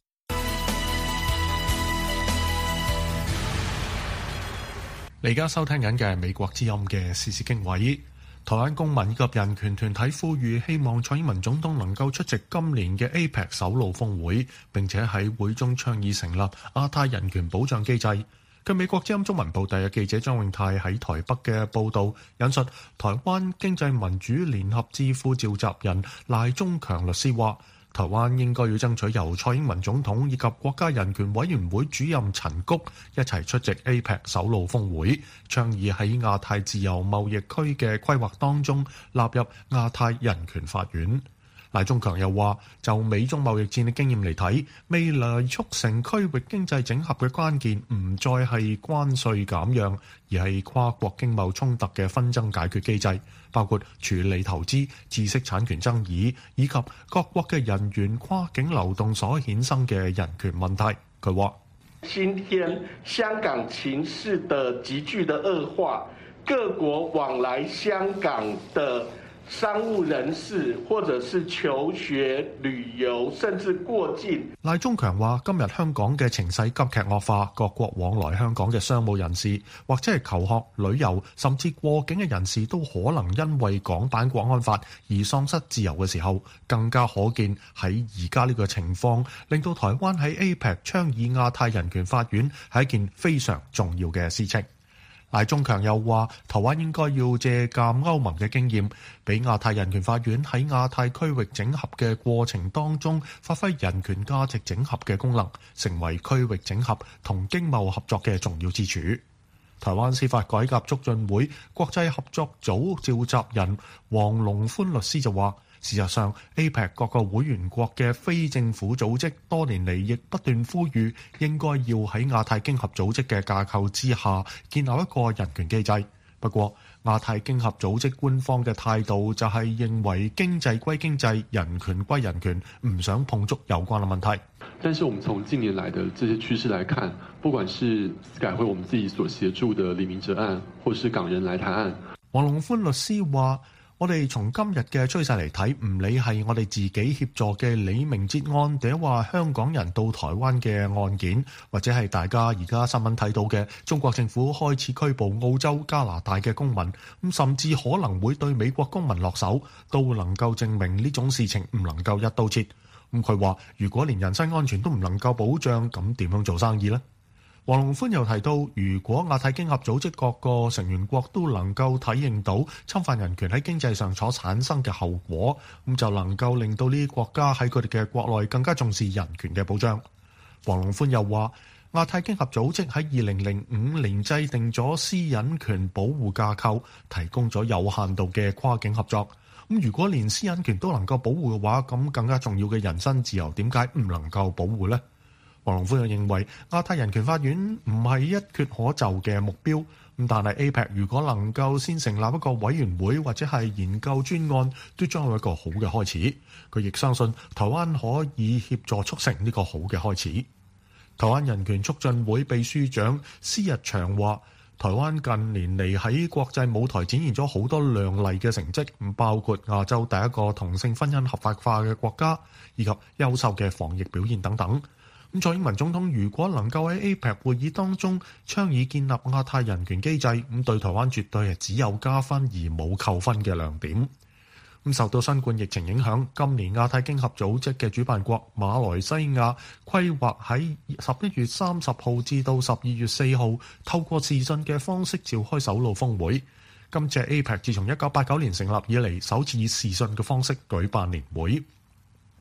你而家收聽緊嘅係美國之音嘅時事經緯。台灣公民以及人權團體呼籲，希望蔡英文總統能夠出席今年嘅 APEC 首腦峰會，並且喺會中倡議成立亞太人權保障機制。據美國之音中文部第日記者張永泰喺台北嘅報導，引述台灣經濟民主聯合智庫召集人賴中強律師話，台灣應該要爭取由蔡英文總統以及國家人權委員會主任陳菊一齊出席 APEC 首腦峰會，倡議喺亞太自由貿易區嘅規劃當中納入亞太人權法院。賴中強又話，就美中貿易戰嘅經驗嚟睇，未來促成區域經濟整合嘅關鍵唔再係關稅減讓，而係跨國經貿衝突嘅紛爭解決機制，包括處理投資、知識產權爭議，以及各國嘅人員跨境流動所衍生嘅人權問題。佢話： 今天香港情勢的急劇的惡化，各國往來香港的商務人士或者是求學、旅遊，甚至過境。 賴中強話：今日香港嘅情勢急劇惡化，各國往來香港嘅商務人士，或者係求學、旅遊，甚至過境嘅人士，都可能因為港版國安法而喪失自由嘅時候，更加可見喺而家呢個情況，令到台灣喺 APEC 倡議亞太人權法院係一件非常重要嘅事情。賴中強又話，台灣應該要借鑑歐盟嘅經驗，俾亞太人權法院喺亞太區域整合嘅過程當中，發揮人權價值整合嘅功能，成為區域整合同經貿合作嘅重要支柱。台灣司法改革促進會國際合作組召集人黃龍寬律師就話，事實上 APEC 各個會員國嘅非政府組織多年嚟亦不斷呼籲，應該要喺亞太經合組織嘅架構之下建立一個人權機制。不過亞太經合組織官方嘅態度就係認為經濟歸經濟，人權歸人權，唔想碰觸有關嘅問題。 但是我們從近年來的這些趨勢來看，不管是改回我們自己所協助的李明哲案，或是港人來台案， 黃龍寬律師話，我哋從今日嘅趨勢嚟睇，唔理係我哋自己協助嘅李明哲案，定係話香港人到台灣嘅案件，或者係大家而家新聞睇到嘅中國政府開始拘捕澳洲、加拿大嘅公民，咁甚至可能會對美國公民落手，都能夠證明呢種事情唔能夠一刀切。咁佢話，如果連人身安全都唔能夠保障，咁點樣做生意呢？黃龍寬又提到，如果亞太經合組織各個成員國都能夠體認到侵犯人權喺經濟上所產生嘅後果，咁就能夠令到呢啲國家喺佢哋嘅國內更加重視人權嘅保障。黃龍寬又話，亞太經合組織喺2005年制定咗私隱權保護架構，提供咗有限度嘅跨境合作。咁如果連私隱權都能夠保護嘅話，咁更加重要嘅人身自由點解唔能夠保護呢？黃龍寬又認為亞太人權法院唔係一決可就嘅目標，咁但係 APEC 如果能夠先成立一個委員會或者係研究專案，都將係一個好嘅開始。佢亦相信台灣可以協助促成呢個好嘅開始。台灣人權促進會秘書長施日祥話，台灣近年嚟喺國際舞台展現咗好多亮麗嘅成績，包括亞洲第一個同性婚姻合法化嘅國家，以及優秀嘅防疫表現等等。咁蔡英文總統如果能夠喺 APEC 會議當中倡議建立亞太人權機制，咁對台灣絕對係只有加分而冇扣分嘅亮點。咁受到新冠疫情影響，今年亞太經合組織嘅主辦國馬來西亞規劃喺11月30號至到12月4號透過視訊嘅方式召開首腦峰會。今次 APEC 自從1989年成立以嚟，首次以視訊嘅方式舉辦年會。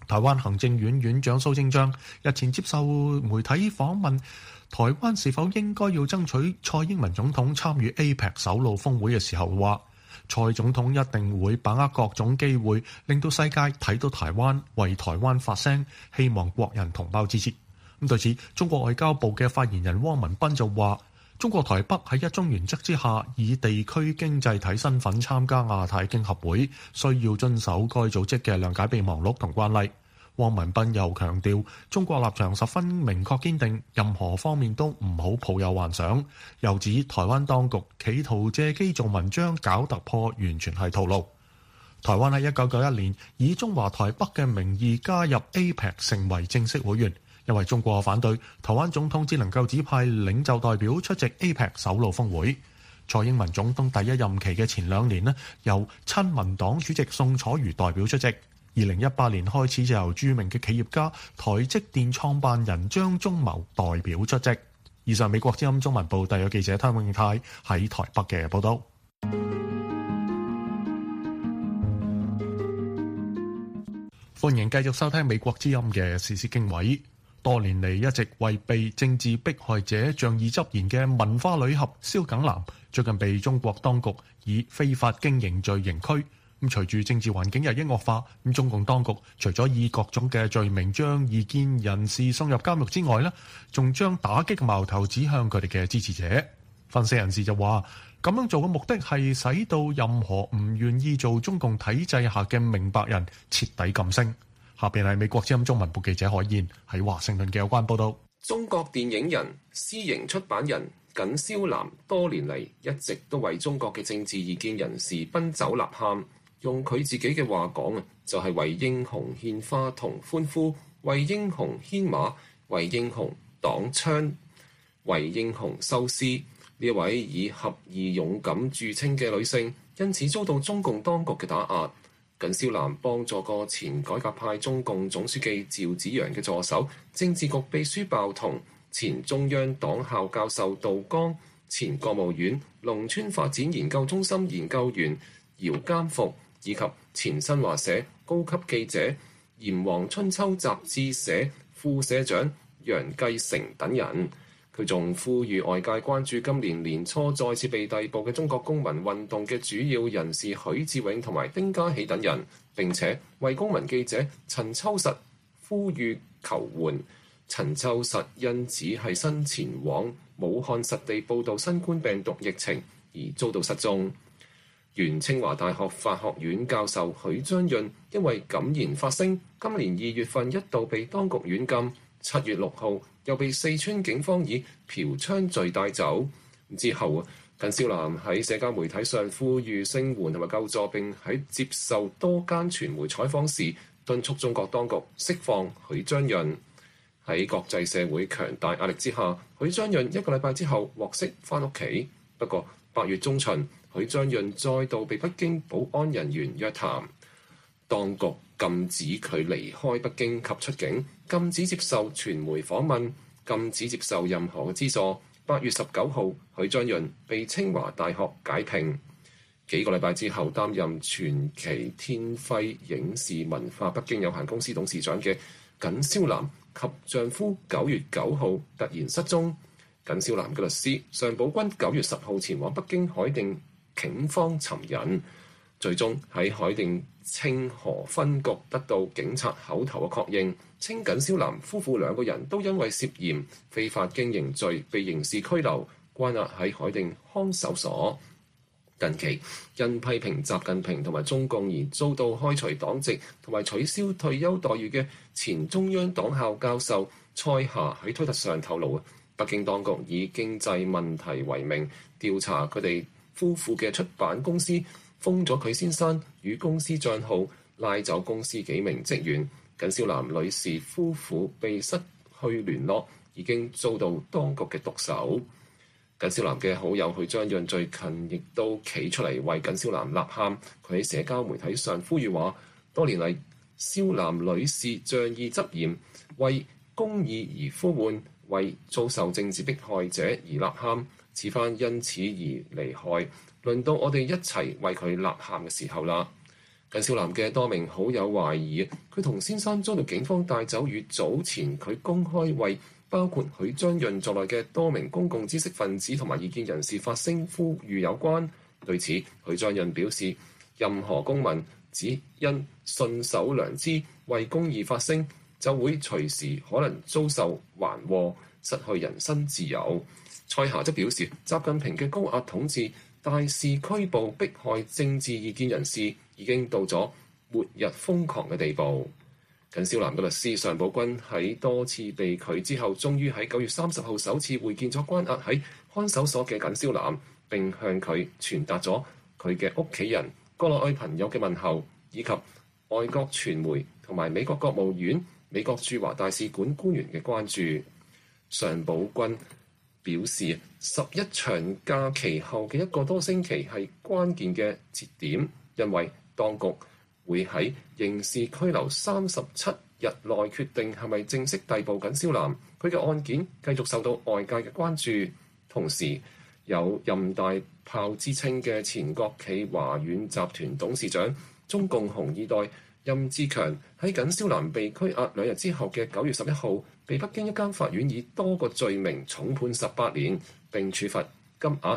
台灣行政院院長蘇貞昌日前接受媒體訪問，台灣是否應該要爭取蔡英文總統參與 APEC 首腦峰會嘅時候話，蔡總統一定會把握各種機會，令到世界睇到台灣，為台灣發聲，希望國人同胞支持。咁對此，中國外交部嘅發言人汪文斌就話，中國台北喺一中原則之下，以地區經濟體身份參加亞太經合會，需要遵守該組織嘅諒解備忘錄同慣例。汪文斌又強調，中國立場十分明確堅定，任何方面都唔好抱有幻想。又指台灣當局企圖借機做文章搞突破，完全係套路。台灣喺1991年以中華台北嘅名義加入 APEC 成為正式會員。因為中國反對，台灣總統只能夠指派領袖代表出席 APEC 首腦峰會。蔡英文總統第一任期嘅前2年由親民黨主席宋楚瑜代表出席。2018年開始就由著名嘅企業家台積電創辦人張忠謀代表出席。以上美國之音中文部特約記者湯永泰喺台北嘅報道。歡迎繼續收聽美國之音嘅時事經緯。多年嚟一直為被政治迫害者仗義執言嘅文化旅俠蕭耿南，最近被中國當局以非法經營罪刑拘。咁隨住政治環境日益惡化，咁中共當局除咗以各種嘅罪名將異見人士送入監獄之外呢，仲將打擊嘅矛頭指向佢哋嘅支持者。分析人士就話，咁樣做嘅目的係使到任何唔願意做中共體制下嘅明白人徹底噤聲。下邊係美國之音中文部記者海燕喺華盛頓嘅有關報道。 中國電影人、私營出版人耿蕭南多年嚟一直都為中國嘅政治異見人士奔走吶喊。用佢自己嘅話講就係為英雄獻花同歡呼，為英雄牽馬，為英雄擋槍，為英雄收屍。呢位以俠義勇敢著稱嘅女性，因此遭到中共當局嘅打壓。耿蕭南幫助過前改革派中共總書記趙紫陽嘅助手、政治局秘書鮑彤、前中央黨校教授杜江、前國務院農村發展研究中心研究員姚監復，以及前新華社高級記者、《炎黃春秋》雜誌社副社長楊繼成等人。佢仲呼籲外界關注今年年初再次被逮捕嘅中國公民運動嘅主要人士許志永同埋丁家喜等人，並且為公民記者陳秋實呼籲求援。陳秋實因此係新前往武漢實地報導新冠病毒疫情而遭到失蹤。原清華大學法學院教授許章潤因為敢言發聲，今年2月份一度被當局軟禁，7月6號又被四川警方以嫖娼罪帶走。之後耿蕭南喺社交媒體上呼籲聲援同埋救助，並喺接受多間傳媒採訪時敦促中國當局釋放許章潤。喺國際社會強大壓力之下，許章潤1個禮拜之後獲釋翻屋企。不過8月中旬，許章潤再度被北京保安人員約談，當局禁止佢離開北京及出境，禁止接受傳媒訪問，禁止接受任何嘅資助。8月19號，許章潤被清華大學解聘。幾個禮拜之後，擔任傳奇天輝影視文化北京有限公司董事長嘅耿蕭南及丈夫9月9號突然失蹤。耿蕭南嘅律師尚寶軍9月10號前往北京海淀警方尋人，最終喺海淀清河分局得到警察口頭嘅確認，稱耿蕭南夫婦2個人都因為涉嫌非法經營罪被刑事拘留，關押喺海淀看守所。近期因批評習近平同埋中共而遭到開除黨籍同埋取消退休待遇嘅前中央黨校教授蔡霞喺推特上透露，北京當局以經濟問題為名調查佢哋夫婦嘅出版公司，封咗佢先生與公司帳號，拉走公司幾名職員。耿蕭南女士夫婦被失去聯絡，已經遭到當局嘅毒手。耿蕭南嘅好友許章潤最近亦都企出嚟為耿蕭南吶喊，佢喺社交媒體上呼籲話：多年嚟，蕭南女士仗義執言，為公義而呼喚，為遭受政治迫害者而吶喊。此番因此而離開，輪到我哋一齊為佢吶喊嘅時候啦。 耿少南嘅多名好友懷疑，佢同先生遭到警方帶走與早前佢公開為包括許章潤在內嘅多名公共知識分子同埋異見人士發聲呼籲有關。對此，許章潤表示，任何公民只因信守良知為公義發聲，就會隨時可能遭受橫禍，失去人身自由。蔡霞則表示，習近平嘅高壓統治大肆拘捕迫害政治異見人士，已經到咗末日瘋狂嘅地步。耿少南嘅律師尚寶軍喺多次被拒之後，終於喺9月30號首次會見咗關押喺看守所嘅耿少南，並向佢傳達咗佢嘅屋企人、國內外朋友嘅問候，以及外國傳媒同埋美國國務院、美國駐華大使館官員嘅關注。尚寶軍表示，11長假期後嘅1個多星期係關鍵嘅節點，因為當局會喺刑事拘留37日內決定係咪正式逮捕耿少南。佢嘅案件繼續受到外界嘅關注。同時，有任大炮之稱嘅前國企華遠集團董事長、中共紅二代任志強喺耿少南被拘押2日之後嘅9月11號，被北京一間法院以多個罪名重判18年，並處罰金額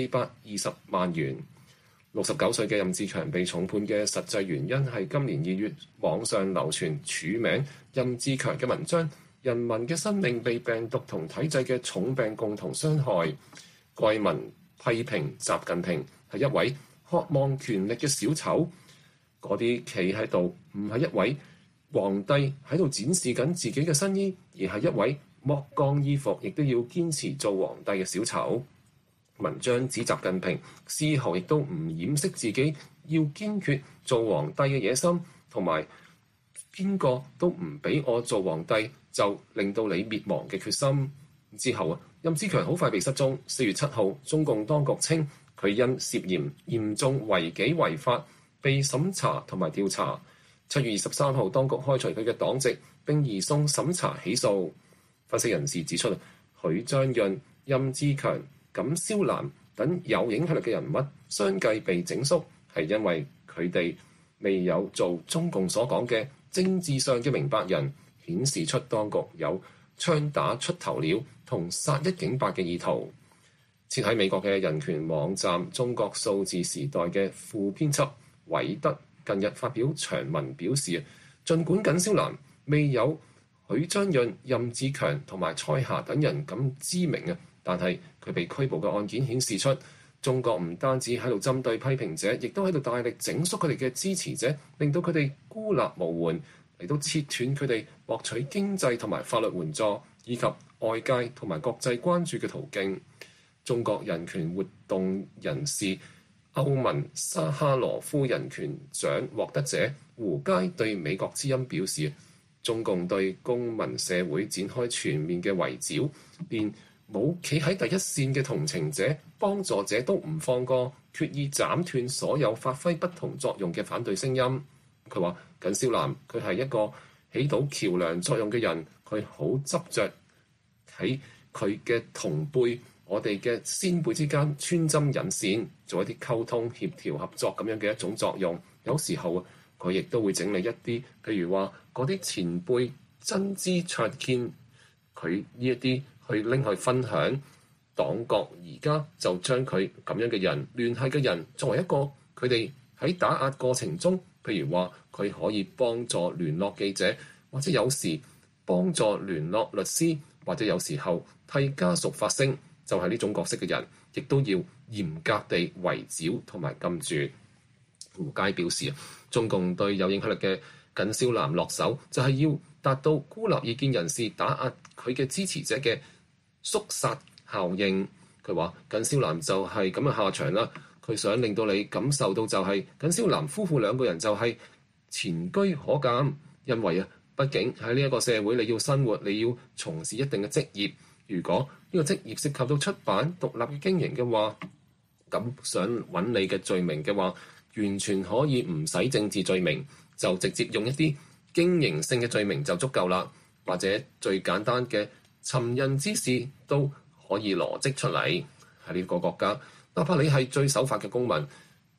420萬元。69歲嘅任志強被重判嘅實際原因係今年2月網上流傳署名任志強嘅文章《人民嘅生命被病毒同體制嘅重病共同傷害》。該文批評習近平係一位渴望權力嘅小丑，嗰啲企喺度唔係一位皇帝喺度展示緊自己嘅新衣，而係一位剝光衣服亦都要堅持做皇帝嘅小丑。文章指習近平絲毫亦都唔掩飾自己要堅決做皇帝嘅野心，同埋邊個都唔俾我做皇帝就令到你滅亡嘅決心。之後任志強好快被失蹤。4月7號，中共當局稱佢因涉嫌嚴重違紀違法被審查同埋調查。7月23號，當局開除佢嘅黨籍並移送審查起訴。分析人士指出，許章潤、任志強、耿少南等有影響力嘅人物相繼被整肅，係因為佢哋未有做中共所講嘅政治上嘅明白人，顯示出當局有槍打出頭鳥同殺一儆百嘅意圖。設喺美國嘅人權網站《中國數字時代》嘅副編輯韋德近日發表長文表示，儘管耿少南未有許章潤、任志強同埋蔡霞等人咁知名啊，但係佢被拘捕嘅案件顯示出，中國唔單止喺度針對批評者，亦都喺度大力整肅佢哋嘅支持者，令到佢哋孤立無援，嚟到切斷佢哋獲取經濟同埋法律援助，以及外界同埋國際關注嘅途徑。中國人權活動人士歐文沙哈羅夫人權獎獲得者胡佳對美國之音表示，中共對公民社會展開全面嘅圍剿，連冇企喺第一線嘅同情者、幫助者都唔放過，決意斬斷所有發揮不同作用嘅反對聲音。佢話耿少南佢係一個起到橋樑作用嘅人，佢好執着喺佢嘅同輩、我哋嘅先輩之間穿針引線，做一啲溝通、協調、合作咁樣嘅一種作用。有時候佢亦都會整理一啲，譬如話嗰啲前輩真知灼見，佢呢一啲去拎去分享。黨國而家就將佢咁樣嘅人、聯繫嘅人作為一個佢哋喺打壓過程中，譬如話佢可以幫助聯絡記者，或者有時幫助聯絡律師，或者有時候替家屬發聲，就係呢種角色嘅人，亦都要嚴格地圍剿同埋禁住。胡佳表示，中共對有影響力嘅耿少南落手，就係要達到孤立異見人士、打壓佢嘅支持者嘅肅殺效應。佢話耿少南就係咁嘅下場啦。佢想令到你感受到就係耿少南夫婦兩個人就係前車可鑑，因為畢竟喺呢一個社會，你要生活，你要從事一定嘅職業。如果呢個職業涉及到出版獨立嘅經營嘅話，咁想揾你嘅罪名嘅話，完全可以唔使政治罪名，就直接用一啲經營性嘅罪名就足夠啦。或者最簡單嘅尋釁滋事都可以羅織出嚟。喺呢個國家，哪怕你係最守法嘅公民，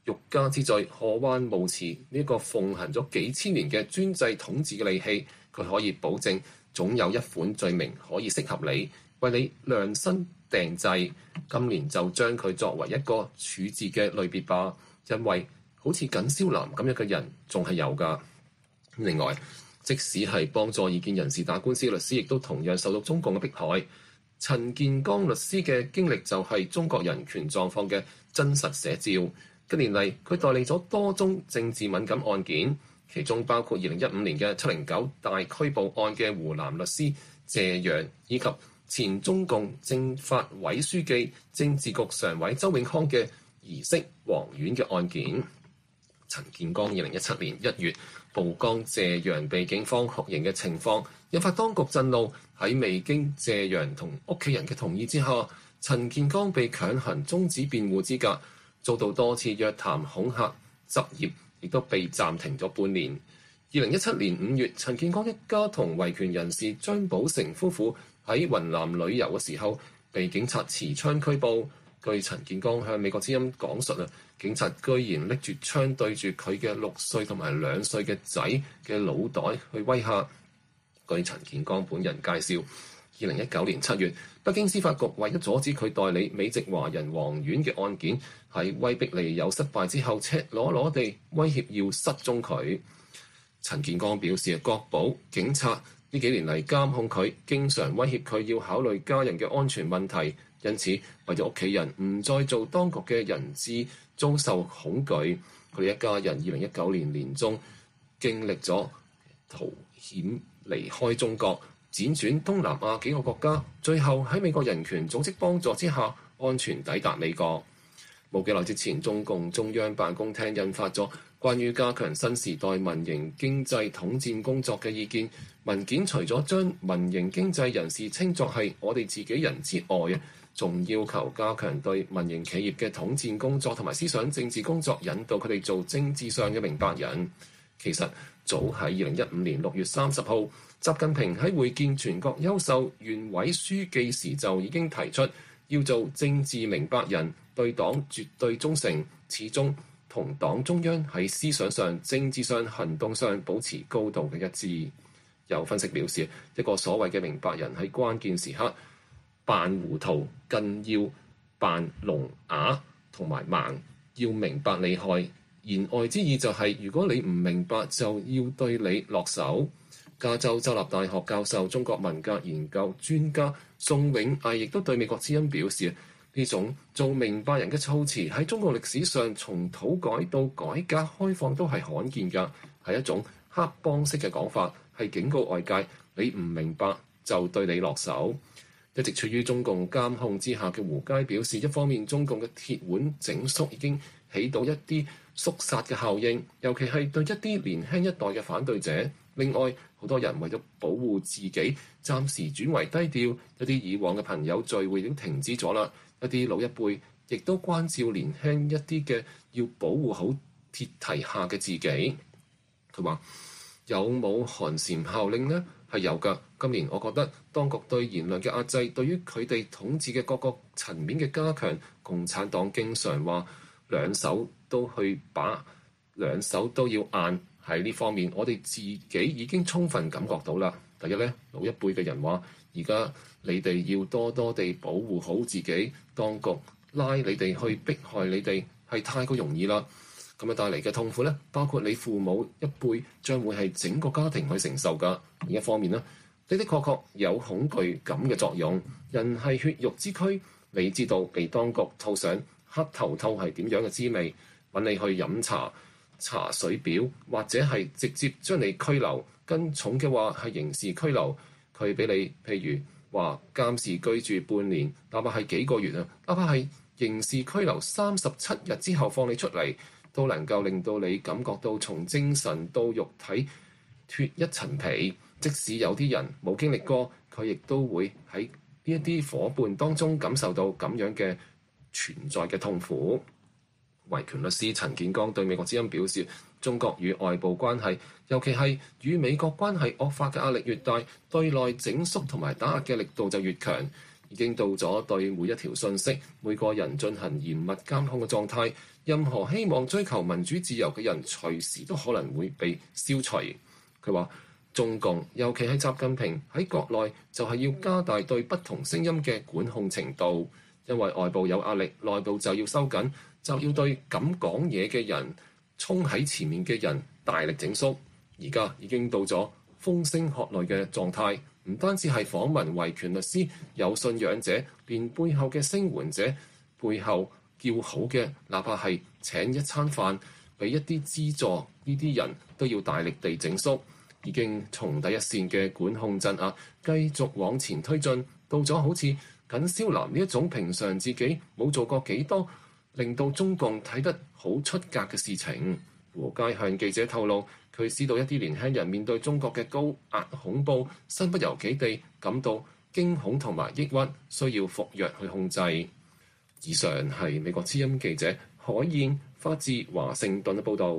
欲加之罪，何患無辭？呢個奉行咗幾千年嘅專制統治嘅利器，佢可以保證總有一款罪名可以適合你，為你量身訂製。今年就將佢作為一個處置嘅類別吧，因為好似耿少南咁樣嘅人仲係有㗎。另外，即使係幫助異見人士打官司嘅律師，亦都同樣受到中共嘅迫害。陳建剛律師嘅經歷就係中國人權狀況嘅真實寫照。近年嚟，佢代理咗多宗政治敏感案件，其中包括2015年嘅709大拘捕案嘅湖南律師謝陽，以及前中共政法委書記、政治局常委周永康嘅兒媳王婉嘅案件。陳建剛2017年1月曝光謝陽被警方酷刑嘅情況，引發當局震怒。喺未經謝陽同屋企人嘅同意之下，陳建剛被強行終止辯護資格，遭到多次約談恐嚇、執業，亦都被暫停咗半年。2017年5月，陳建剛一家同維權人士張寶成夫婦喺雲南旅遊嘅時候，被警察持槍拘捕。據陳建剛向美國之音講述啊，警察居然拎住槍對住佢嘅6歲同埋2歲嘅仔嘅腦袋去威嚇。據陳建剛本人介紹，2019年7月，北京司法局為咗阻止佢代理美籍華人王婉嘅案件，喺威逼利誘失敗之後，赤裸裸地威脅要失蹤佢。陳建剛表示，國保警察呢幾年嚟監控佢，經常威脅佢要考慮家人嘅安全問題，因此為咗屋企人唔再做當局嘅人質，遭受恐懼。佢哋一家人2019年年中經歷咗逃險離開中國，輾轉東南亞幾個國家，最後喺美國人權組織幫助之下，安全抵達美國。冇幾耐之前，中共中央辦公廳印發咗關於加強新時代民營經濟統戰工作嘅意見。文件除咗將民營經濟人士稱作係我哋自己人之外，仲要求加強對民營企業嘅統戰工作同埋思想政治工作，引導佢哋做政治上嘅明白人。其實早喺2015年6月30號，習近平喺會見全國優秀縣委書記時就已經提出，要做政治明白人，對黨絕對忠誠，始終同黨中央喺思想上、政治上、行動上保持高度嘅一致。有分析表示，一個所謂嘅明白人喺關鍵時刻扮糊塗，更要扮聾啞同埋盲，要明白利害。言外之意就係，如果你唔明白，就要對你落手。加州州立大學教授、中國文革研究專家宋永毅亦都對美國之音表示，呢種做明白人嘅措辭喺中國歷史上從土改到改革開放都係罕見㗎，係一種黑幫式嘅講法，係警告外界你唔明白就對你落手。一直處於中共監控之下嘅胡佳表示，一方面中共嘅鐵腕整肅已經起到一啲肅殺嘅效應，尤其係對一啲年輕一代嘅反對者。另外，好多人為咗保護自己，暫時轉為低調，一啲以往嘅朋友聚會已經停止咗啦。一啲老一輩亦都關照年輕一啲嘅，要保護好鐵蹄下嘅自己。佢話有冇寒蟬效應呢？係有㗎。今年我覺得當局對言論嘅壓制，對於佢哋統治嘅各個層面嘅加強，共產黨經常話兩手都去把，兩手都要硬。喺呢方面，我哋自己已經充分感覺到啦。第一呢，老一輩嘅人話，而家你哋要多多地保護好自己，當局拉你哋去迫害你哋係太過容易啦。咁樣帶嚟嘅痛苦呢，包括你父母一輩將會係整個家庭去承受㗎。另一方面呢，的確有恐懼感嘅作用。人係血肉之軀，你知道被當局套上黑頭套係點樣嘅滋味，揾你去飲茶。查水表，或者係直接將你拘留，更重嘅話係刑事拘留。佢俾你譬如話監視居住半年，哪怕係幾個月啊，哪怕係刑事拘留37日之後放你出嚟，都能夠令到你感覺到從精神到肉體脫一層皮。即使有啲人冇經歷過，佢亦都會喺呢一啲夥伴當中感受到咁樣嘅存在嘅痛苦。維權律師陳建剛對美國之音表示，中國與外部關係，尤其係與美國關係惡化嘅壓力越大，對內整肅同埋打壓嘅力度就越強。 已經到咗對每一條信息、每個人進行嚴密監控嘅狀態。任何希望追求民主自由嘅人，隨時都可能會被消除。佢話：中共尤其係習近平喺國內就係要加大對不同聲音嘅管控程度，因為外部有壓力，內部就要收緊，就要對敢講嘢嘅人、衝喺前面嘅人大力整肅。而家已經到咗風聲鶴唳嘅狀態，唔單止係訪問維權律師、有信仰者，連背後嘅聲援者、背後叫好嘅，哪怕係請一餐飯、俾一啲資助，呢啲人都要大力地整肅。已經從第一線嘅管控鎮壓繼續往前推進，到咗好似緊蕭南呢一種平常自己冇做過幾多，令到中共睇得好出格嘅事情。胡佳向記者透露，佢知道一啲年輕人面對中國嘅高壓恐怖，身不由己地感到驚恐同埋抑鬱，需要服藥去控制。以上係美國之音記者海燕發自華盛頓嘅報導。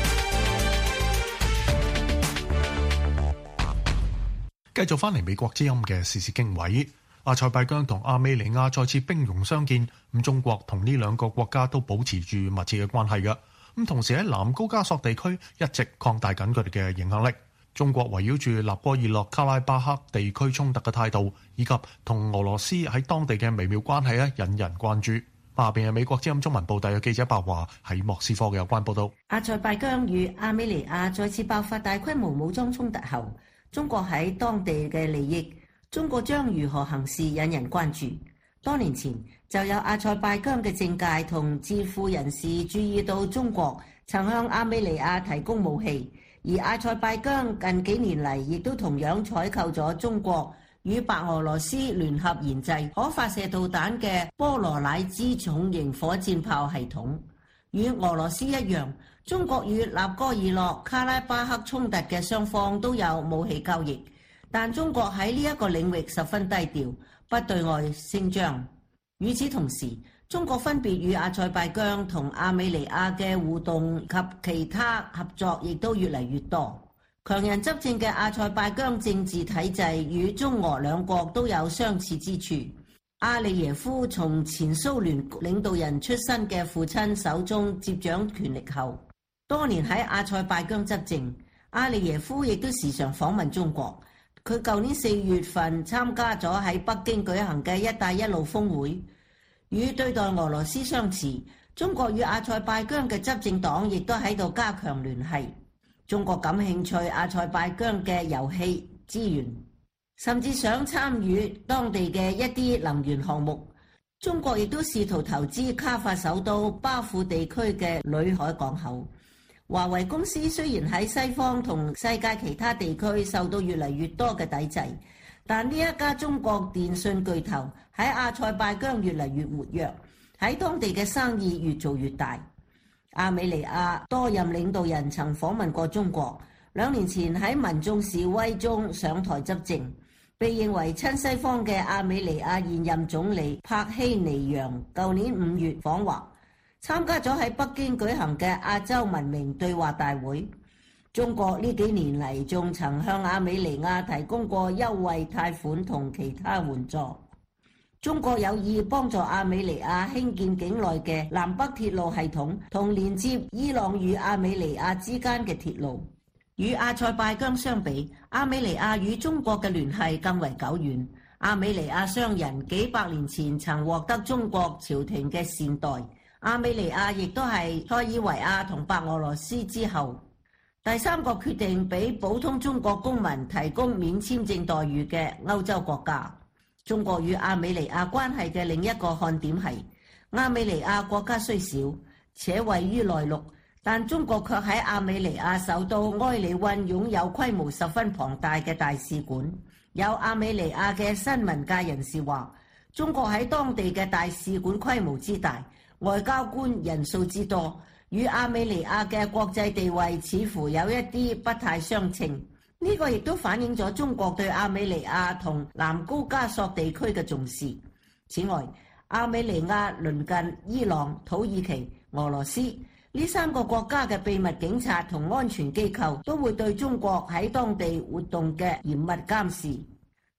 繼續翻嚟美國之音嘅時事經緯，阿塞拜疆同亞美尼亞再次兵戎相見，咁中國同呢兩個國家都保持住密切嘅關係嘅，咁同時喺南高加索地區一直擴大緊佢哋嘅影響力。中國圍繞住納戈爾諾卡拉巴克地區衝突嘅態度，以及同俄羅斯喺當地嘅微妙關係引人關注。下邊係美國之音中文部特約記者白華喺莫斯科嘅有關報道。 阿塞拜疆與亞美尼亞再次爆發大規模武裝衝突後，中國喺當地嘅利益，中國將如何行事引人關注。多年前就有阿塞拜疆嘅政界同智庫人士注意到中國曾向亞美尼亞提供武器，而阿塞拜疆近幾年嚟亦都同樣採購咗中國與白俄羅斯聯合研製可發射導彈嘅波羅乃茲重型火箭炮系統。與俄羅斯一樣，中國與納戈爾諾卡拉巴克衝突嘅雙方都有武器交易，但中國喺呢一個領域十分低調，不對外聲張。與此同時，中國分別與阿塞拜疆同亞美尼亞嘅互動及其他合作亦都越嚟越多。強人執政嘅阿塞拜疆政治體制與中俄兩國都有相似之處。阿利耶夫從前蘇聯領導人出身嘅父親手中接掌權力後，多年喺阿塞拜疆執政。阿利耶夫亦都時常訪問中國。佢舊年4月份參加咗喺北京舉行嘅一帶一路峰會，與對待俄羅斯相似。中國與阿塞拜疆嘅執政黨亦都喺度加強聯繫。中國感興趣阿塞拜疆嘅油氣資源，甚至想參與當地嘅一啲能源項目。中國亦都試圖投資卡法首都巴庫地區嘅裏海港口。華為公司雖然喺西方同世界其他地區受到越嚟越多嘅抵制，但呢一家中國電信巨頭喺阿塞拜疆越嚟越活躍，喺當地嘅生意越做越大。亞美尼亞多任領導人曾訪問過中國，2年前喺民眾示威中上台執政，被認為親西方嘅亞美尼亞現任總理帕希尼揚舊年5月訪華，參加咗喺北京舉行嘅亞洲文明對話大會。中國呢幾年嚟仲曾向亞美尼亞提供過優惠貸款同其他援助。中國有意幫助亞美尼亞興建境內嘅南北鐵路系統同連接伊朗與亞美尼亞之間嘅鐵路。與阿塞拜疆相比，亞美尼亞與中國嘅聯繫更為久遠。亞美尼亞商人幾百年前曾獲得中國朝廷嘅善待。亞美尼亞亦都係塞爾維亞同白俄羅斯之後第3個決定俾普通中國公民提供免簽證待遇嘅歐洲國家。中國與亞美尼亞關係嘅另一個看點係，亞美尼亞國家雖小且位於內陸，但中國卻喺亞美尼亞首都埃里溫擁有規模十分龐大嘅大使館。有亞美尼亞嘅新聞界人士話，中國喺當地嘅大使館規模之大，外交官人數之多，與亞美尼亞嘅國際地位似乎有一啲不太相稱。呢個亦都反映咗中國對亞美尼亞同南高加索地區嘅重視。此外，亞美尼亞鄰近伊朗、土耳其、俄羅斯呢3個國家嘅秘密警察同安全機構都會對中國喺當地活動嘅嚴密監視。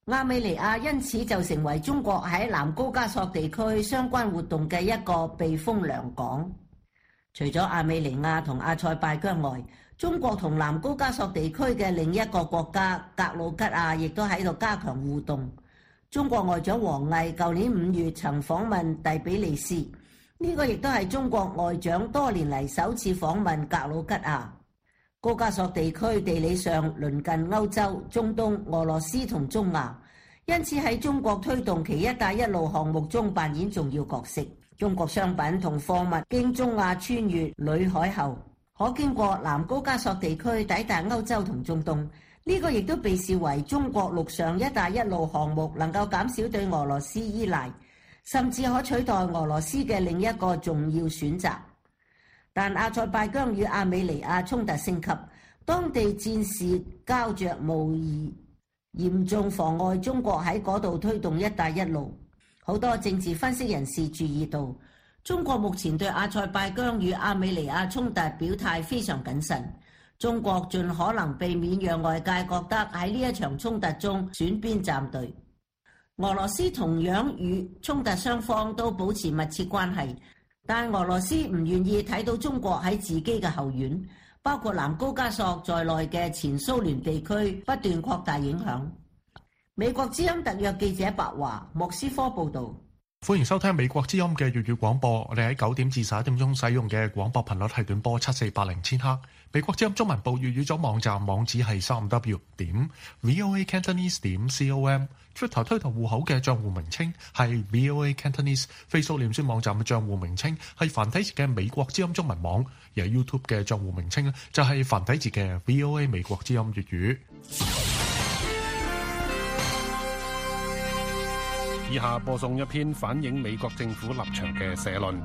亞美尼亞因此就成為中國喺南高加索地區相關活動嘅一個避風良港。除咗亞美尼亞同阿塞拜疆外，中國同南高加索地區嘅另一個國家格魯吉亞亦都喺度加強互動。中國外長王毅舊年5月曾訪問第比利斯，呢個亦都係中國外長多年嚟首次訪問格魯吉亞。高加索地區地理上鄰近歐洲、中東、俄羅斯同中亞，因此喺中國推動其一帶一路項目中扮演重要角色。中國商品同貨物經中亞穿越裏海後，可經過南高加索地區抵達歐洲同中東，呢個亦都被視為中國陸上一帶一路項目能夠減少對俄羅斯依賴，甚至可取代俄羅斯嘅另一個重要選擇。但阿塞拜疆與亞美尼亞衝突升級，當地戰事膠着，無疑嚴重妨礙中國喺嗰度推動一帶一路。好多政治分析人士注意到，中國目前對阿塞拜疆與亞美尼亞衝突表態非常謹慎，中國盡可能避免讓外界覺得喺呢一場衝突中選邊站隊。俄羅斯同樣與衝突雙方都保持密切關係，但俄羅斯唔願意睇到中國喺自己嘅後院，包括南高加索在內嘅前蘇聯地區不斷擴大影響。美國之音特約記者白華，莫斯科報導。 歡迎收聽美國之音嘅粵語廣播。我哋喺9點至11點鐘使用嘅廣播頻率係短波7480千赫。美國之音中文部粵語組網站網址係3w.voacantonese.com。Twitter 推特戶口嘅帳戶名稱係 VOA Cantonese。Facebook 臉書網站嘅帳戶名稱係繁體字嘅美國之音中文網。而 YouTube 嘅帳戶名稱呢就係繁體字嘅 VOA 美國之音粵語。 以下播送一篇反映美國政府立場嘅社論。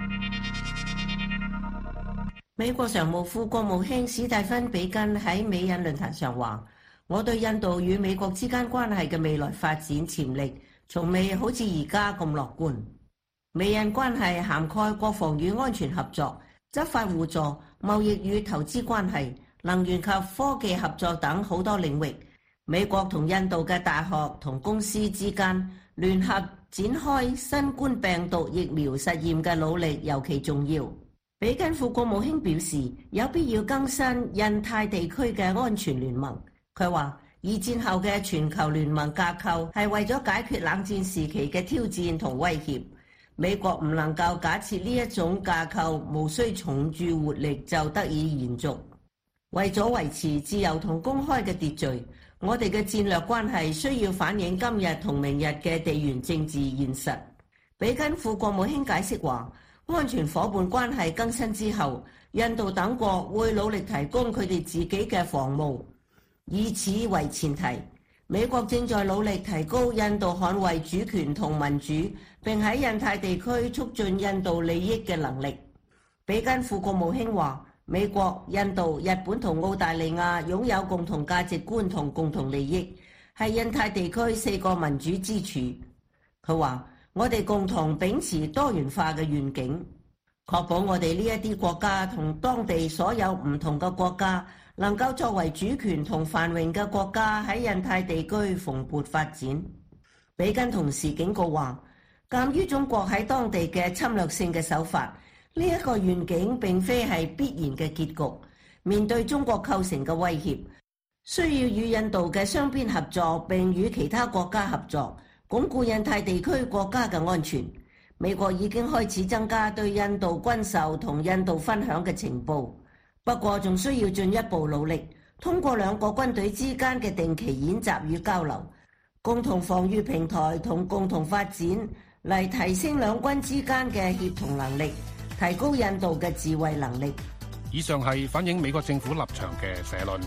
美國常務副國務卿史蒂芬比根喺美印論壇上話：我對印度與美國之間關係嘅未來發展潛力，從未好似而家咁樂觀。美印關係涵蓋國防與安全合作、執法互助、貿易與投資關係、能源及科技合作等好多領域。美國同印度嘅大學同公司之間聯合展開新冠病毒疫苗實驗嘅努力尤其重要。比根副國務卿表示，有必要更新印太地區嘅安全聯盟。佢話，二戰後嘅全球聯盟架構係為咗解決冷戰時期嘅挑戰同威脅。美國唔能夠假設呢一種架構無需重鑄活力就得以延續。為咗維持自由同公開嘅秩序，我哋嘅戰略關係需要反映今日同明日嘅地緣政治現實。比根副國務卿解釋話，安全夥伴關係更新之後，印度等國會努力提供佢哋自己嘅防務。以此為前提，美國正在努力提高印度捍衛主權同民主，並喺印太地區促進印度利益嘅能力。比根副國務卿話，美國、印度、日本同澳大利亞擁有共同價值觀同共同利益，係印太地區4個民主支柱。佢話：我哋共同秉持多元化嘅願景，確保我哋呢一啲國家同當地所有唔同嘅國家能夠作為主權同繁榮嘅國家喺印太地區蓬勃發展。比根同時警告話，鑑於中國喺當地嘅侵略性嘅手法，呢一個願景並非係必然嘅結局。面對中國構成嘅威脅，需要與印度嘅雙邊合作，並與其他國家合作，鞏固印太地區國家嘅安全。美國已經開始增加對印度軍售同印度分享嘅情報，不過仲需要進一步努力，通過兩個軍隊之間嘅定期演習與交流、共同防禦平台同共同發展嚟提升兩軍之間嘅協同能力，提高印度嘅自衛能力。 以上係反映美國政府立場嘅社論。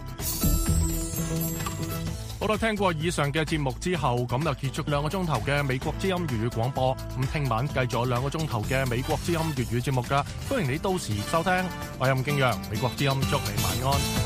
好啦，聽過以上嘅節目之後，咁就結束2個鐘頭嘅美國之音粵語廣播。咁聽晚繼續2個鐘頭嘅美國之音粵語節目噶，歡迎你到時收聽。我係吳敬陽，美國之音祝你晚安。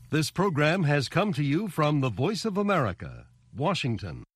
This program has come to you from the Voice of America, Washington.